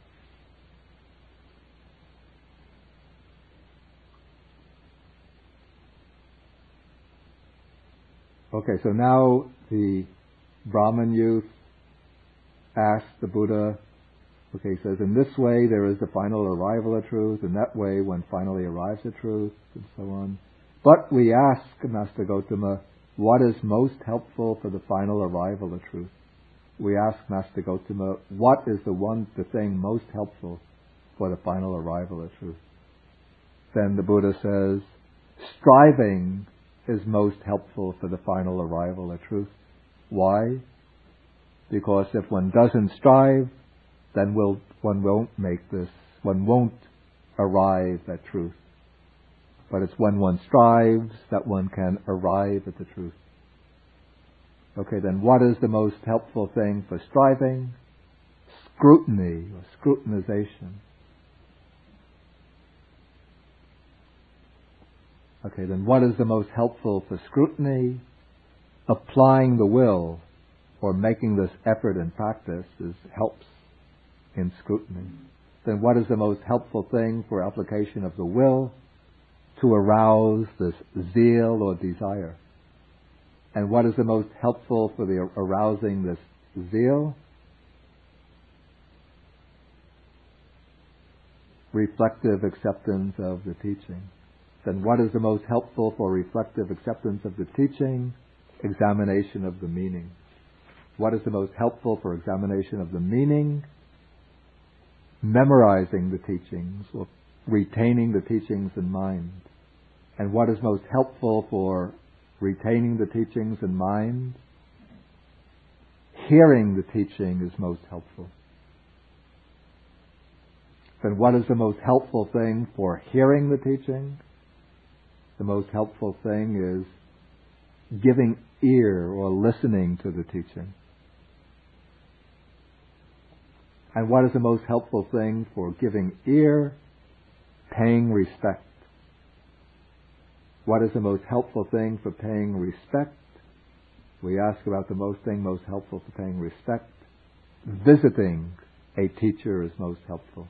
Okay, so now the Brahmin youth asked the Buddha, okay, he says, in this way there is the final arrival at truth, in that way one finally arrives at truth, and so on. But we ask, Master Gotama, what is most helpful for the final arrival at truth? We ask Master Gotama, what is the one, the thing most helpful for the final arrival at truth? Then the Buddha says, striving is most helpful for the final arrival at truth. Why? Because if one doesn't strive, then will, one won't make this, one won't arrive at truth. But it's when one strives that one can arrive at the truth. Okay, then what is the most helpful thing for striving? Scrutiny or scrutinization. Okay, then what is the most helpful for scrutiny? Applying the will, or making this effort and practice, is helps in scrutiny. Then what is the most helpful thing for application of the will? To arouse this zeal or desire. And what is the most helpful for the arousing this zeal? Reflective acceptance of the teaching. Then what is the most helpful for reflective acceptance of the teaching? Examination of the meaning. What is the most helpful for examination of the meaning? Memorizing the teachings, or retaining the teachings in mind. And what is most helpful for retaining the teachings in mind? Hearing the teaching is most helpful. Then what is the most helpful thing for hearing the teaching? The most helpful thing is giving ear or listening to the teaching. And what is the most helpful thing for giving ear? Paying respect. What is the most helpful thing for paying respect? We ask about the most thing most helpful for paying respect. Visiting a teacher is most helpful.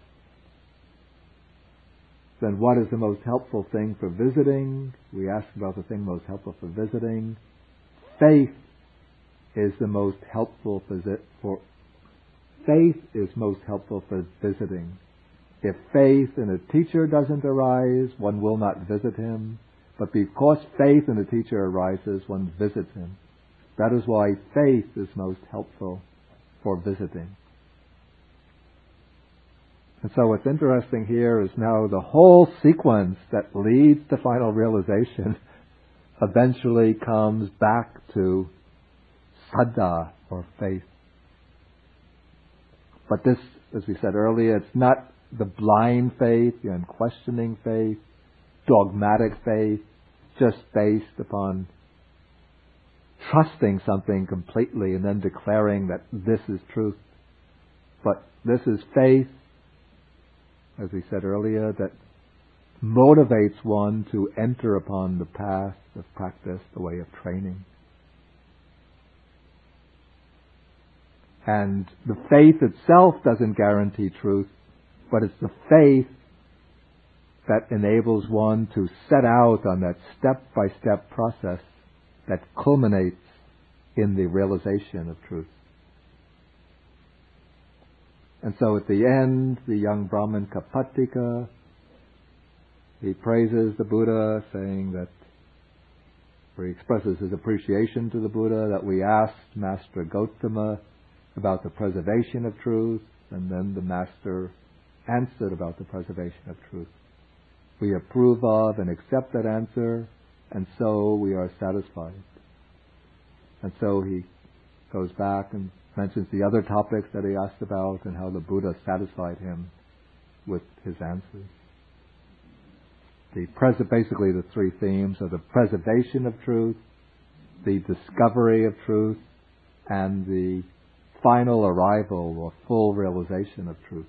Then what is the most helpful thing for visiting? We ask about the thing most helpful for visiting. Faith is the most helpful for faith is most helpful for visiting. If faith in a teacher doesn't arise, one will not visit him. But because faith in a teacher arises, one visits him. That is why faith is most helpful for visiting. And so what's interesting here is now the whole sequence that leads to final realization eventually comes back to saddha, or faith. But this, as we said earlier, it's not the blind faith, the unquestioning faith, dogmatic faith, just based upon trusting something completely and then declaring that this is truth. But this is faith, as we said earlier, that motivates one to enter upon the path of practice, the way of training. And the faith itself doesn't guarantee truth, but it's the faith that enables one to set out on that step-by-step process that culminates in the realization of truth. And so at the end, the young Brahmin Kapattika, he praises the Buddha, saying that, or he expresses his appreciation to the Buddha, that we asked Master Gotama about the preservation of truth, and then the Master answered about the preservation of truth. We approve of and accept that answer, and so we are satisfied. And so he goes back and mentions the other topics that he asked about and how the Buddha satisfied him with his answers. The pres- basically the three themes are the preservation of truth, the discovery of truth, and the final arrival or full realization of truth.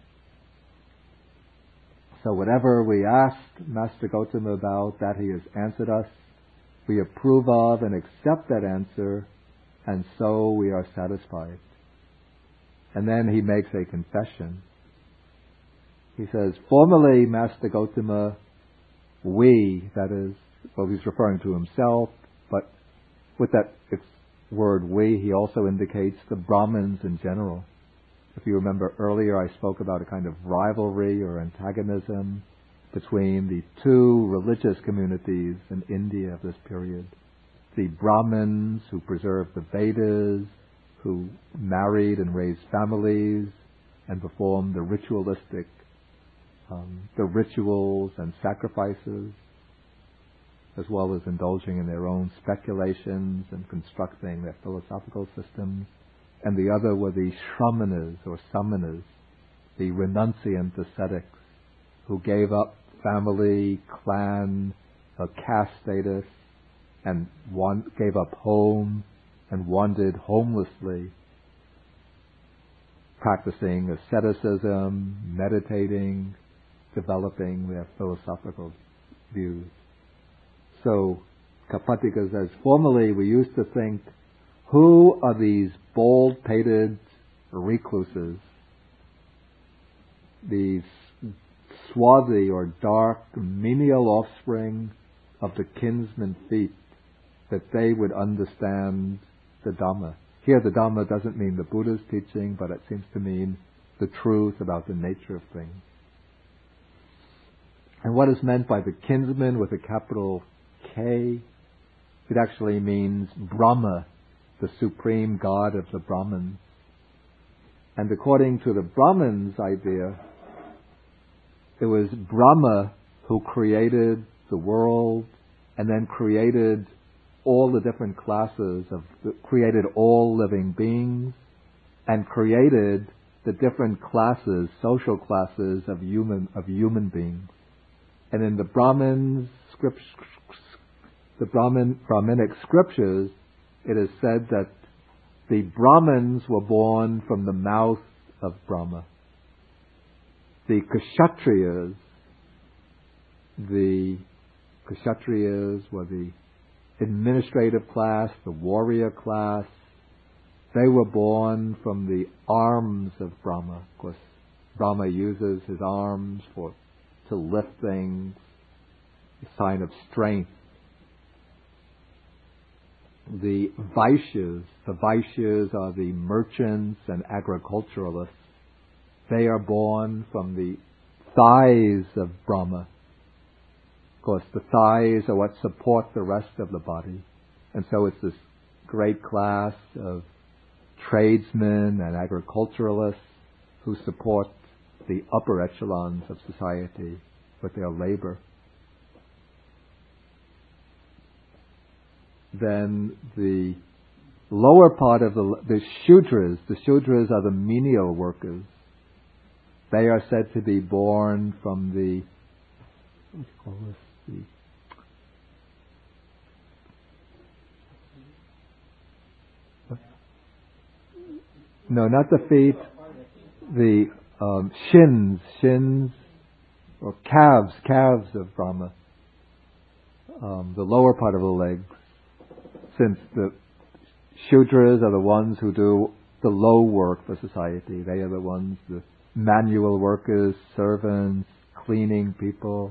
So whatever we asked Master Gotama about, that he has answered us. We approve of and accept that answer, and so we are satisfied. And then he makes a confession. He says, formerly, Master Gotama, we, that is, well, he's referring to himself, but with that word we, he also indicates the Brahmins in general. If you remember earlier, I spoke about a kind of rivalry or antagonism between the two religious communities in India of this period. The Brahmins, who preserved the Vedas, who married and raised families and performed the ritualistic, um, the rituals and sacrifices, as well as indulging in their own speculations and constructing their philosophical systems. And the other were the Shramanas or Samanas, the renunciant ascetics, who gave up family, clan, uh, caste status, and one, gave up home and wandered homelessly, practicing asceticism, meditating, developing their philosophical views. So Kapattika says, formerly we used to think, who are these bald-pated recluses, these swarthy or dark menial offspring of the kinsman feet, that they would understand the Dhamma? Here the Dhamma doesn't mean the Buddha's teaching, but it seems to mean the truth about the nature of things. And what is meant by the kinsman with a capital K? It actually means Brahma, the supreme God of the Brahmins. And according to the Brahmins' idea, it was Brahma who created the world and then created all the different classes of, created all living beings and created the different classes, social classes of human, of human beings. And in the Brahmins' script, the Brahmin, Brahminic scriptures, it is said that the Brahmins were born from the mouth of Brahma. The Kshatriyas, the Kshatriyas were the administrative class, the warrior class. They were born from the arms of Brahma. Of course, Brahma uses his arms for to lift things, a sign of strength. The Vaishyas, the Vaishyas are the merchants and agriculturalists. They are born from the thighs of Brahma. Of course, the thighs are what support the rest of the body. And so it's this great class of tradesmen and agriculturalists who support the upper echelons of society with their labor. Then the lower part of the, the Shudras, the Shudras are the menial workers. They are said to be born from the, what do you call this? The, what? No, not the feet. The um, shins, shins, or calves, calves of Brahma. Um, the lower part of the legs. Since the Shudras are the ones who do the low work for society. They are the ones, the manual workers, servants, cleaning people.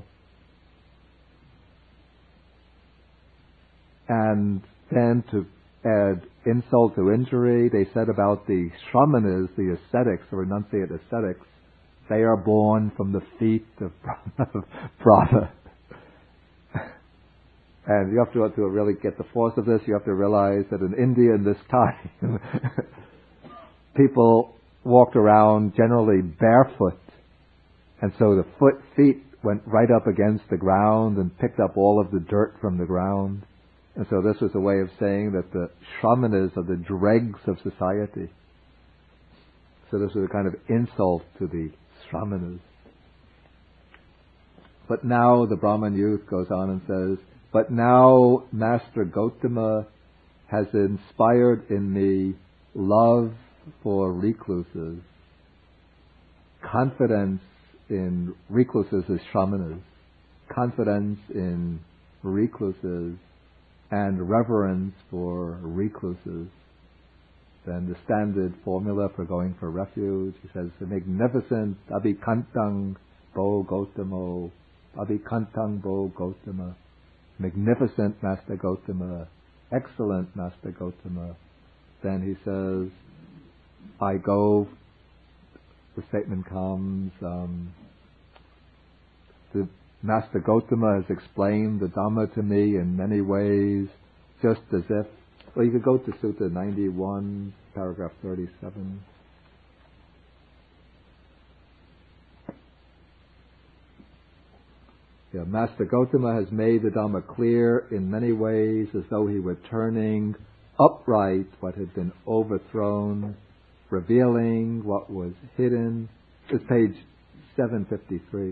And then to add insult to injury. They said about the Shramanas, the ascetics, or renunciate ascetics, they are born from the feet of Brahma. And you have to, to really get the force of this, you have to realize that in India in this time, people walked around generally barefoot. And so the foot, feet went right up against the ground and picked up all of the dirt from the ground. And so this was a way of saying that the Shramanas are the dregs of society. So this was a kind of insult to the Shramanas. But now the Brahman youth goes on and says, but now Master Gotama has inspired in me love for recluses, confidence in recluses as Shramanas, confidence in recluses, and reverence for recluses. Then the standard formula for going for refuge, he says, the magnificent Abhikantang Bo Gotamo, Abhikantang Bo Gotama, magnificent Master Gotama, excellent Master Gotama. Then he says, I go, the statement comes, um, the Master Gotama has explained the Dhamma to me in many ways, just as if, well, you could go to Sutta ninety-one, paragraph thirty-seven. Yeah, Master Gotama has made the Dhamma clear in many ways, as though he were turning upright what had been overthrown, revealing what was hidden. It's page seven fifty-three.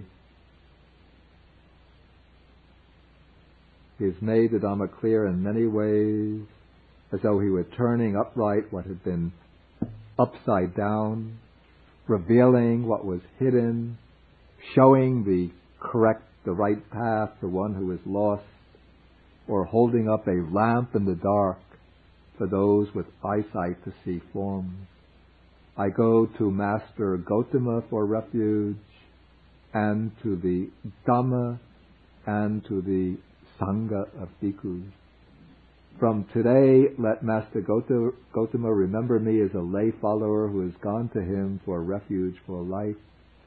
He has made the Dhamma clear in many ways, as though he were turning upright what had been upside down, revealing what was hidden, showing the correct, the right path to one who is lost, or holding up a lamp in the dark for those with eyesight to see forms. I go to Master Gotama for refuge, and to the Dhamma, and to the Sangha of bhikkhus. From today, let Master Gotama remember me as a lay follower who has gone to him for refuge for life.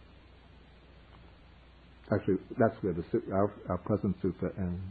Actually, that's where the, our, our present sutta ends.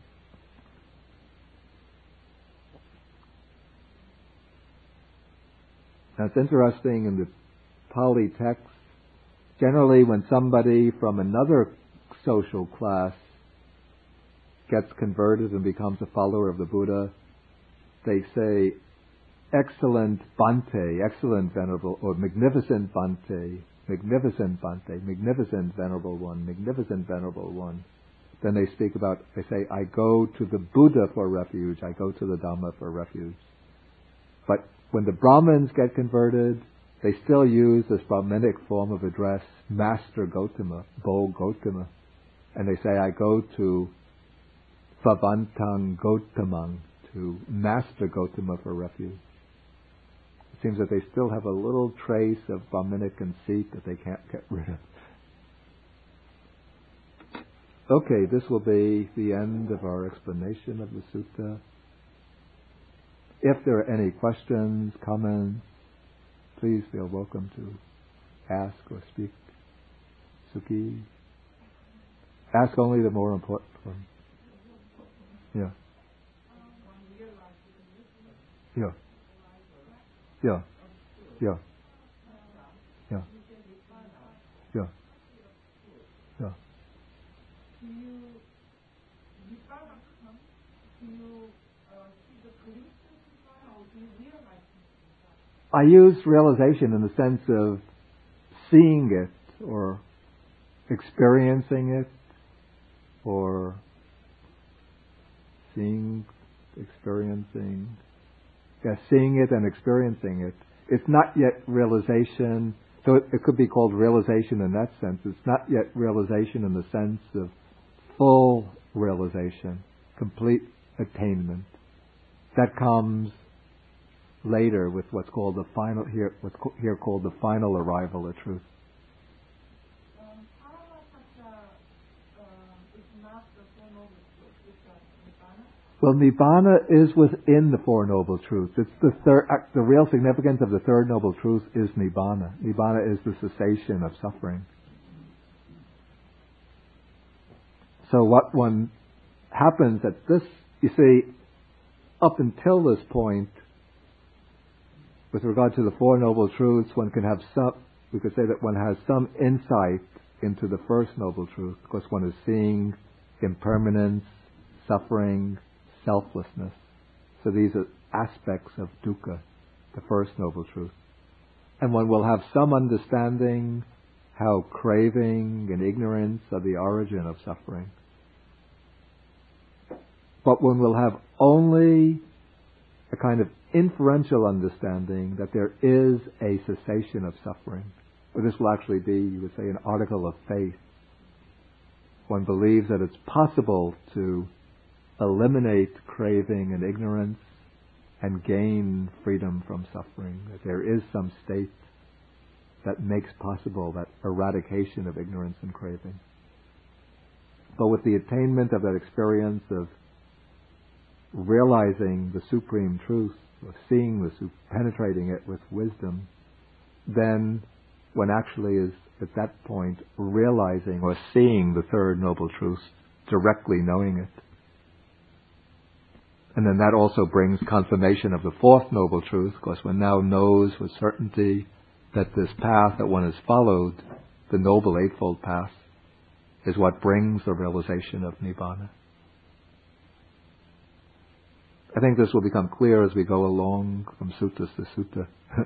Now it's interesting in the Pali text, generally when somebody from another social class gets converted and becomes a follower of the Buddha, they say, excellent Bhante, excellent Venerable, or magnificent Bhante, magnificent Bhante, magnificent Venerable One, magnificent Venerable One. Then they speak about, they say, I go to the Buddha for refuge, I go to the Dhamma for refuge. But when the Brahmins get converted, they still use this Brahminic form of address, Master Gotama, Bo Gotama. And they say, I go to Bhavantang Gotamang, to Master Gotama for refuge. It seems that they still have a little trace of Brahminic conceit that they can't get rid of. Okay, this will be the end of our explanation of the sutta. If there are any questions, comments, please feel welcome to ask or speak. Sukhi. Ask only the more important one. Yeah. Yeah. Yeah. Yeah. Yeah. Yeah. Yeah. I use realization in the sense of seeing it or experiencing it or seeing, experiencing, yeah, seeing it and experiencing it. It's not yet realization, so it, it could be called realization in that sense. It's not yet realization in the sense of full realization, complete attainment. That comes later with what's called the final, here, what's here called the final arrival at truth. Um, Paramahansa uh, is not the form of Nibbana? Well, Nibbana is within the Four Noble Truths. It's the third, the real significance of the Third Noble Truth is Nibbana. Nibbana is the cessation of suffering. So what one happens at this, you see, up until this point, with regard to the Four Noble Truths, one can have some, we could say that one has some insight into the First Noble Truth, because one is seeing impermanence, suffering, selflessness. So these are aspects of dukkha, the First Noble Truth. And one will have some understanding how craving and ignorance are the origin of suffering. But one will have only a kind of inferential understanding that there is a cessation of suffering. Or this will actually be, you would say, an article of faith. One believes that it's possible to eliminate craving and ignorance and gain freedom from suffering. That there is some state that makes possible that eradication of ignorance and craving. But with the attainment of that experience of realizing the supreme truth, of seeing the sup- penetrating it with wisdom, then one actually is at that point realizing or seeing the Third Noble Truth, directly knowing it. And then that also brings confirmation of the Fourth Noble Truth, because one now knows with certainty that this path that one has followed, the Noble Eightfold Path, is what brings the realization of Nibbana. I think this will become clear as we go along from sutta to sutta.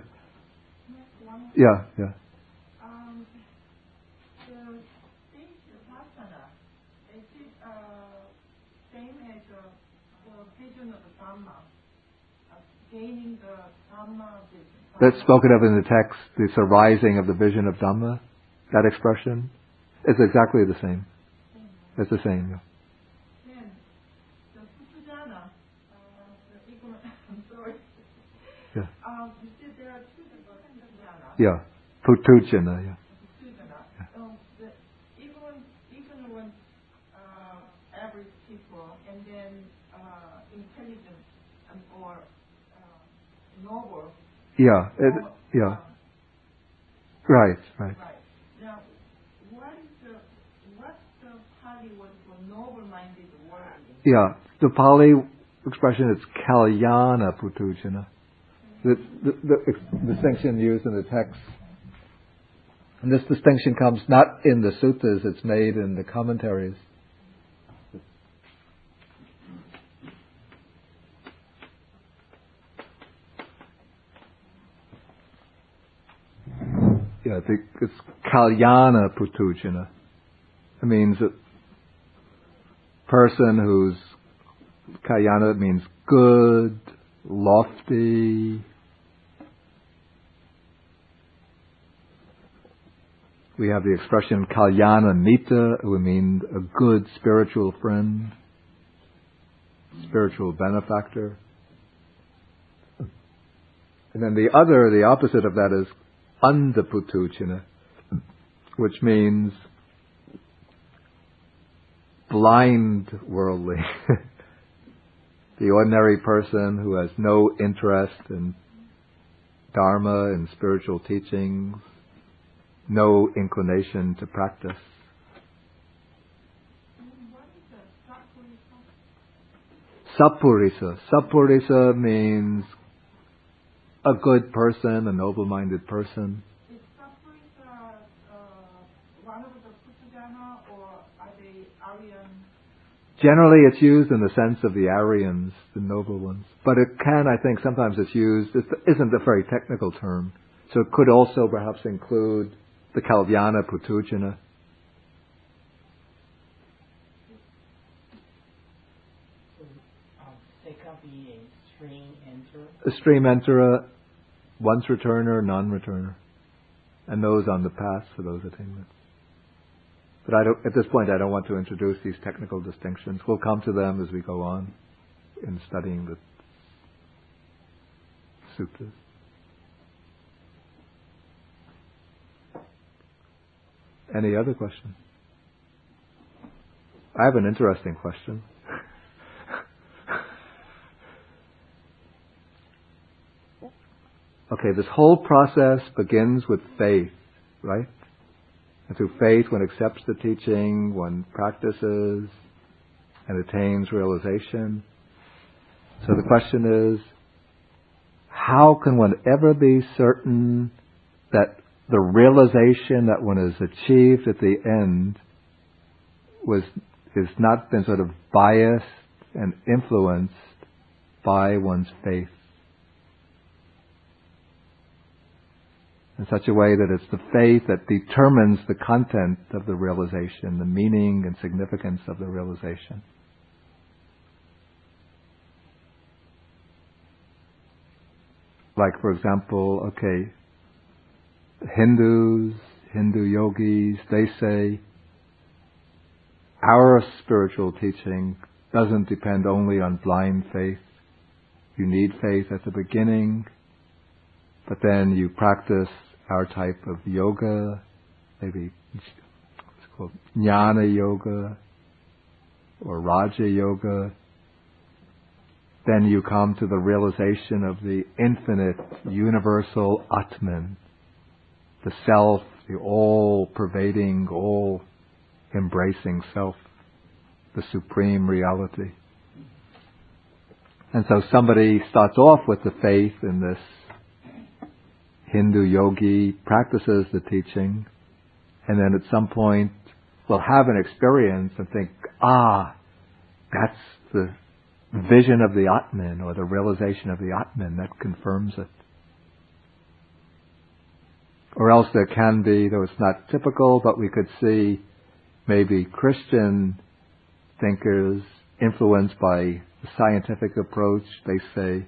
yeah, yeah. Um, the stage vipassana, is it uh, same as uh, the vision of the Dhamma? Uh, gaining the Dhamma? The That's spoken of in the text, this arising of the vision of Dhamma, that expression, is exactly the same. It's the same, yeah. Then, the Puthujjana, uh, the ignorant, I'm sorry. Yeah. Um, you said there are two different Puthujjana. Yeah, Puthujjana, yeah. Yeah. Um, the ignorant, ignorant uh, average people, and then uh, intelligent um, or uh, noble. Yeah, it, noble, yeah. uh, Right, right. Right. Now, what is the what's the Pali word for noble-minded worldly? Yeah, the Pali expression is Kalyana Puthujjana. The, the, the ex- distinction used in the text. And this distinction comes not in the suttas, it's made in the commentaries. Yeah, I think it's Kalyana Puthujjana. It means a person who's Kalyana means good, lofty. We have the expression Kalyana Mita, it would mean a good spiritual friend, spiritual benefactor. And then the other, the opposite of that is Andha Puthujjana, which means blind worldly. The ordinary person who has no interest in Dharma and spiritual teachings, no inclination to practice. What is the Sappurisa. Sappurisa means a good person, a noble-minded person. Is Sappurisa uh, one of the Puthujjana, or are they Aryan? Generally, it's used in the sense of the Aryans, the noble ones. But it can, I think, sometimes it's used, it isn't a very technical term. So it could also perhaps include the Kalyana Puthujjana. So, um, they can be a stream enter. A stream enterer, once returner, non-returner. And those on the path for those attainments. But I don't, at this point, I don't want to introduce these technical distinctions. We'll come to them as we go on in studying the suttas. Any other question? I have an interesting question. okay, this whole process begins with faith, right? And through faith, one accepts the teaching, one practices and attains realization. So the question is, how can one ever be certain that the realization that one has achieved at the end was is not been sort of biased and influenced by one's faith in such a way that it's the faith that determines the content of the realization, the meaning and significance of the realization. Like, for example, okay, Hindus, Hindu yogis, they say our spiritual teaching doesn't depend only on blind faith. You need faith at the beginning, but then you practice our type of yoga, maybe it's called jnana yoga or raja yoga. Then you come to the realization of the infinite, universal Atman, the self, the all-pervading, all-embracing self, the supreme reality. And so somebody starts off with the faith in this Hindu yogi, practices the teaching, and then at some point will have an experience and think, ah, that's the vision of the Atman, or the realization of the Atman, that confirms it. Or else there can be, though it's not typical, but we could see maybe Christian thinkers influenced by the scientific approach. They say,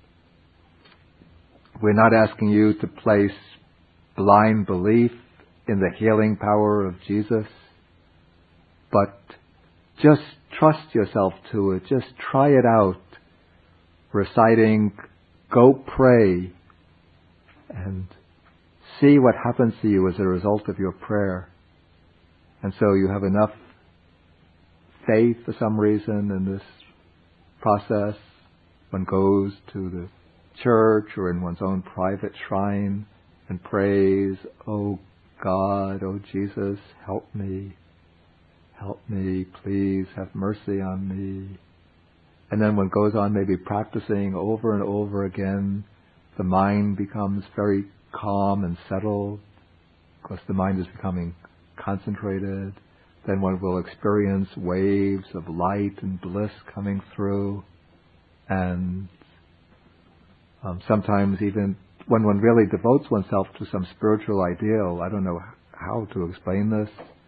we're not asking you to place blind belief in the healing power of Jesus, but just trust yourself to it. Just try it out. Reciting, go pray, and see what happens to you as a result of your prayer. And so you have enough faith for some reason in this process. One goes to the church or in one's own private shrine and prays, oh God, oh Jesus, help me. Help me, please have mercy on me. And then one goes on maybe practicing over and over again. The mind becomes very calm and settled. Of course, the mind is becoming concentrated. Then one will experience waves of light and bliss coming through. And um, sometimes even when one really devotes oneself to some spiritual ideal, I don't know how to explain this,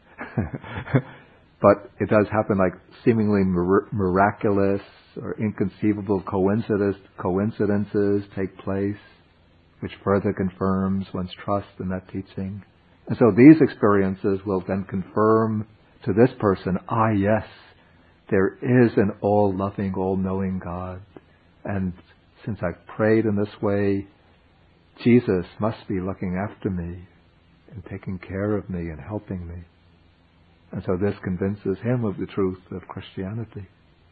but it does happen, like seemingly mir- miraculous or inconceivable coincidence, coincidences take place, which further confirms one's trust in that teaching. And so these experiences will then confirm to this person, ah yes, there is an all-loving, all-knowing God. And since I've prayed in this way, Jesus must be looking after me and taking care of me and helping me. And so this convinces him of the truth of Christianity.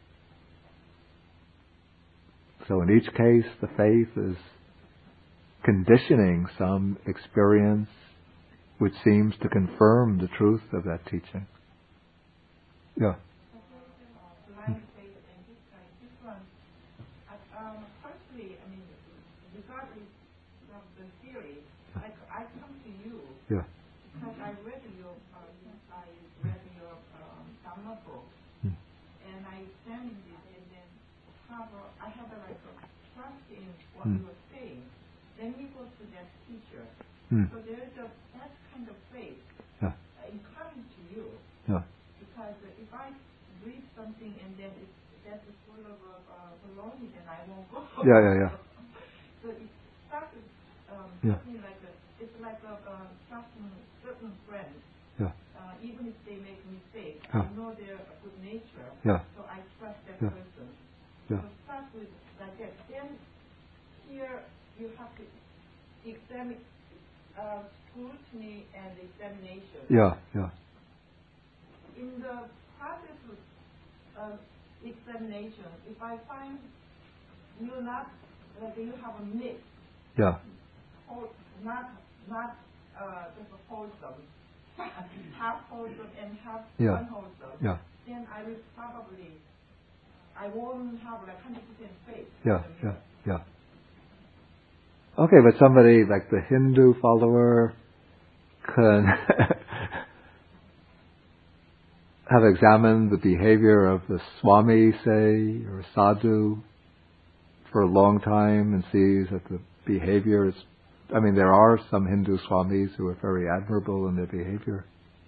So in each case, the faith is conditioning some experience which seems to confirm the truth of that teaching. Yeah. Blind faith and this kind, this one. Um, firstly, I mean, regardless of the theory, I, I come to you Yeah. because I read your, uh, I read your um, Dhamma book, Hmm. and I examined it, and then have a, I have a, like a trust in what Hmm. you were saying. Then we go to that teacher. Hmm. So there is a that kind of faith Yeah. uh, in coming to you. Yeah. Because uh, if I read something and then it's that's full of uh, baloney, then I won't go. Yeah, yeah, yeah. So it started um, Yeah. something like a, it's like a uh, trusting certain friends. Yeah. Uh, even if they make mistakes, Yeah. I know they're a good nature. Yeah. So I trust that Yeah. person. Yeah. So start with like that. Then here you have to examine uh, scrutiny and examination. Yeah. Yeah. In the process of uh, examination, if I find you're not, like you have a myth, Yeah. whole, not not uh, just wholesome, half wholesome and half Yeah. unwholesome, Yeah. then I will probably, I won't have like one hundred percent faith. Yeah. Yeah. Yeah. Okay, but somebody like the Hindu follower can have examined the behavior of the Swami, say, or sadhu for a long time and sees that the behavior is, I mean, there are some Hindu Swamis who are very admirable in their behavior.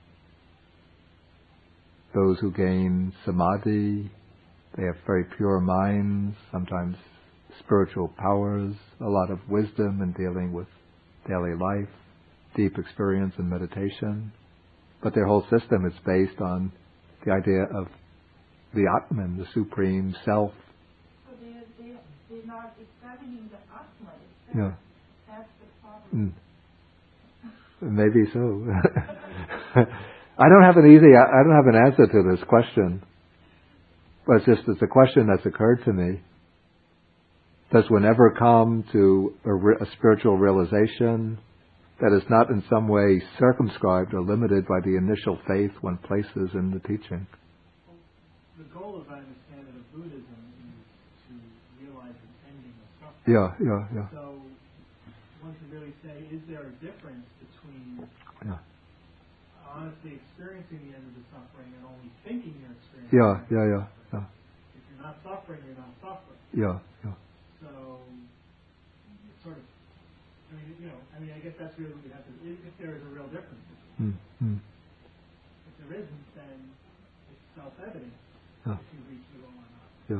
Those who gain samadhi, they have very pure minds, sometimes spiritual powers, a lot of wisdom in dealing with daily life, deep experience in meditation. But their whole system is based on the idea of the Atman, the Supreme Self. So they're, they're, they're not examining the Atman itself. Yeah. That's the problem. Mm. Maybe so. I don't have an easy, I don't have an answer to this question. But it's just, it's a question that's occurred to me. Does one ever come to a, re- a spiritual realization that is not in some way circumscribed or limited by the initial faith one places in the teaching? The goal, as I understand it, of Buddhism is to realize the ending of suffering. Yeah, yeah, yeah. So one can really say, is there a difference between Yeah, honestly experiencing the end of the suffering and only thinking you're experiencing yeah, the end yeah, of the yeah, yeah, suffering? If you're not suffering, you're not suffering. yeah, yeah. So it's sort of, I mean, you know, I mean, I guess that's really what we have to, if if there is a real difference. Mm, mm, If there isn't, then it's self-evident yeah, if you reach the goal or not. yeah.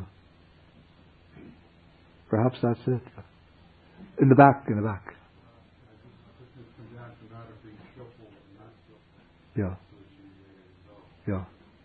Perhaps that's it. In the back, in the back. Yeah. Yeah.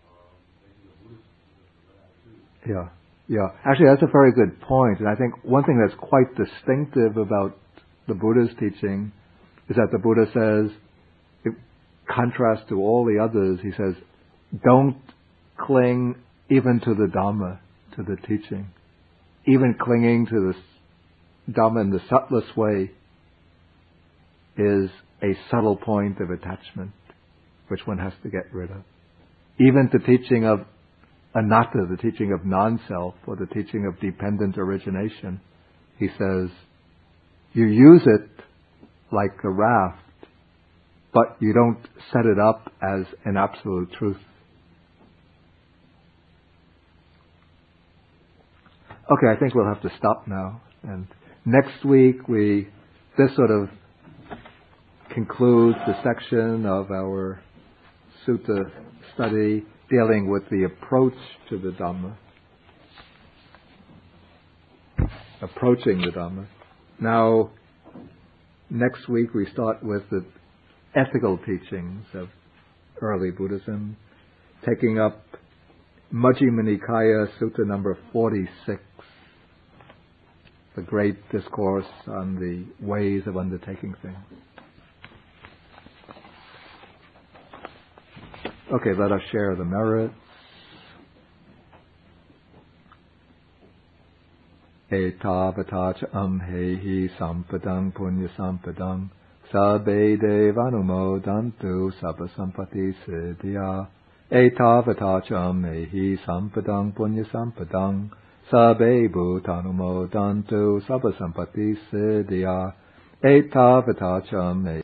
Yeah. Yeah. Actually, that's a very good point. And I think one thing that's quite distinctive about the Buddha's teaching is that the Buddha says, in contrast to all the others, he says, don't cling even to the Dhamma, to the teaching. Even clinging to the Dhamma in the subtlest way is a subtle point of attachment, which one has to get rid of. Even the teaching of anatta, the teaching of non-self, or the teaching of dependent origination, he says, you use it like a raft, but you don't set it up as an absolute truth. Okay, I think we'll have to stop now. And next week, we this sort of concludes the section of our sutta study dealing with the approach to the Dhamma. Approaching the Dhamma. Now, next week we start with the ethical teachings of early Buddhism, taking up Majjhima Nikaya Sutta number forty-six, the great discourse on the ways of undertaking things. Okay, let us share the merits. Etavata cha amhehi sampadang punya sampadang sabbe devanumodantu sabba sampati siddhya. Etavata cha amhehi sampadang punya sampadang sabbe bhutanumodantu sabba sampati siddhya. Etavata cha amhehi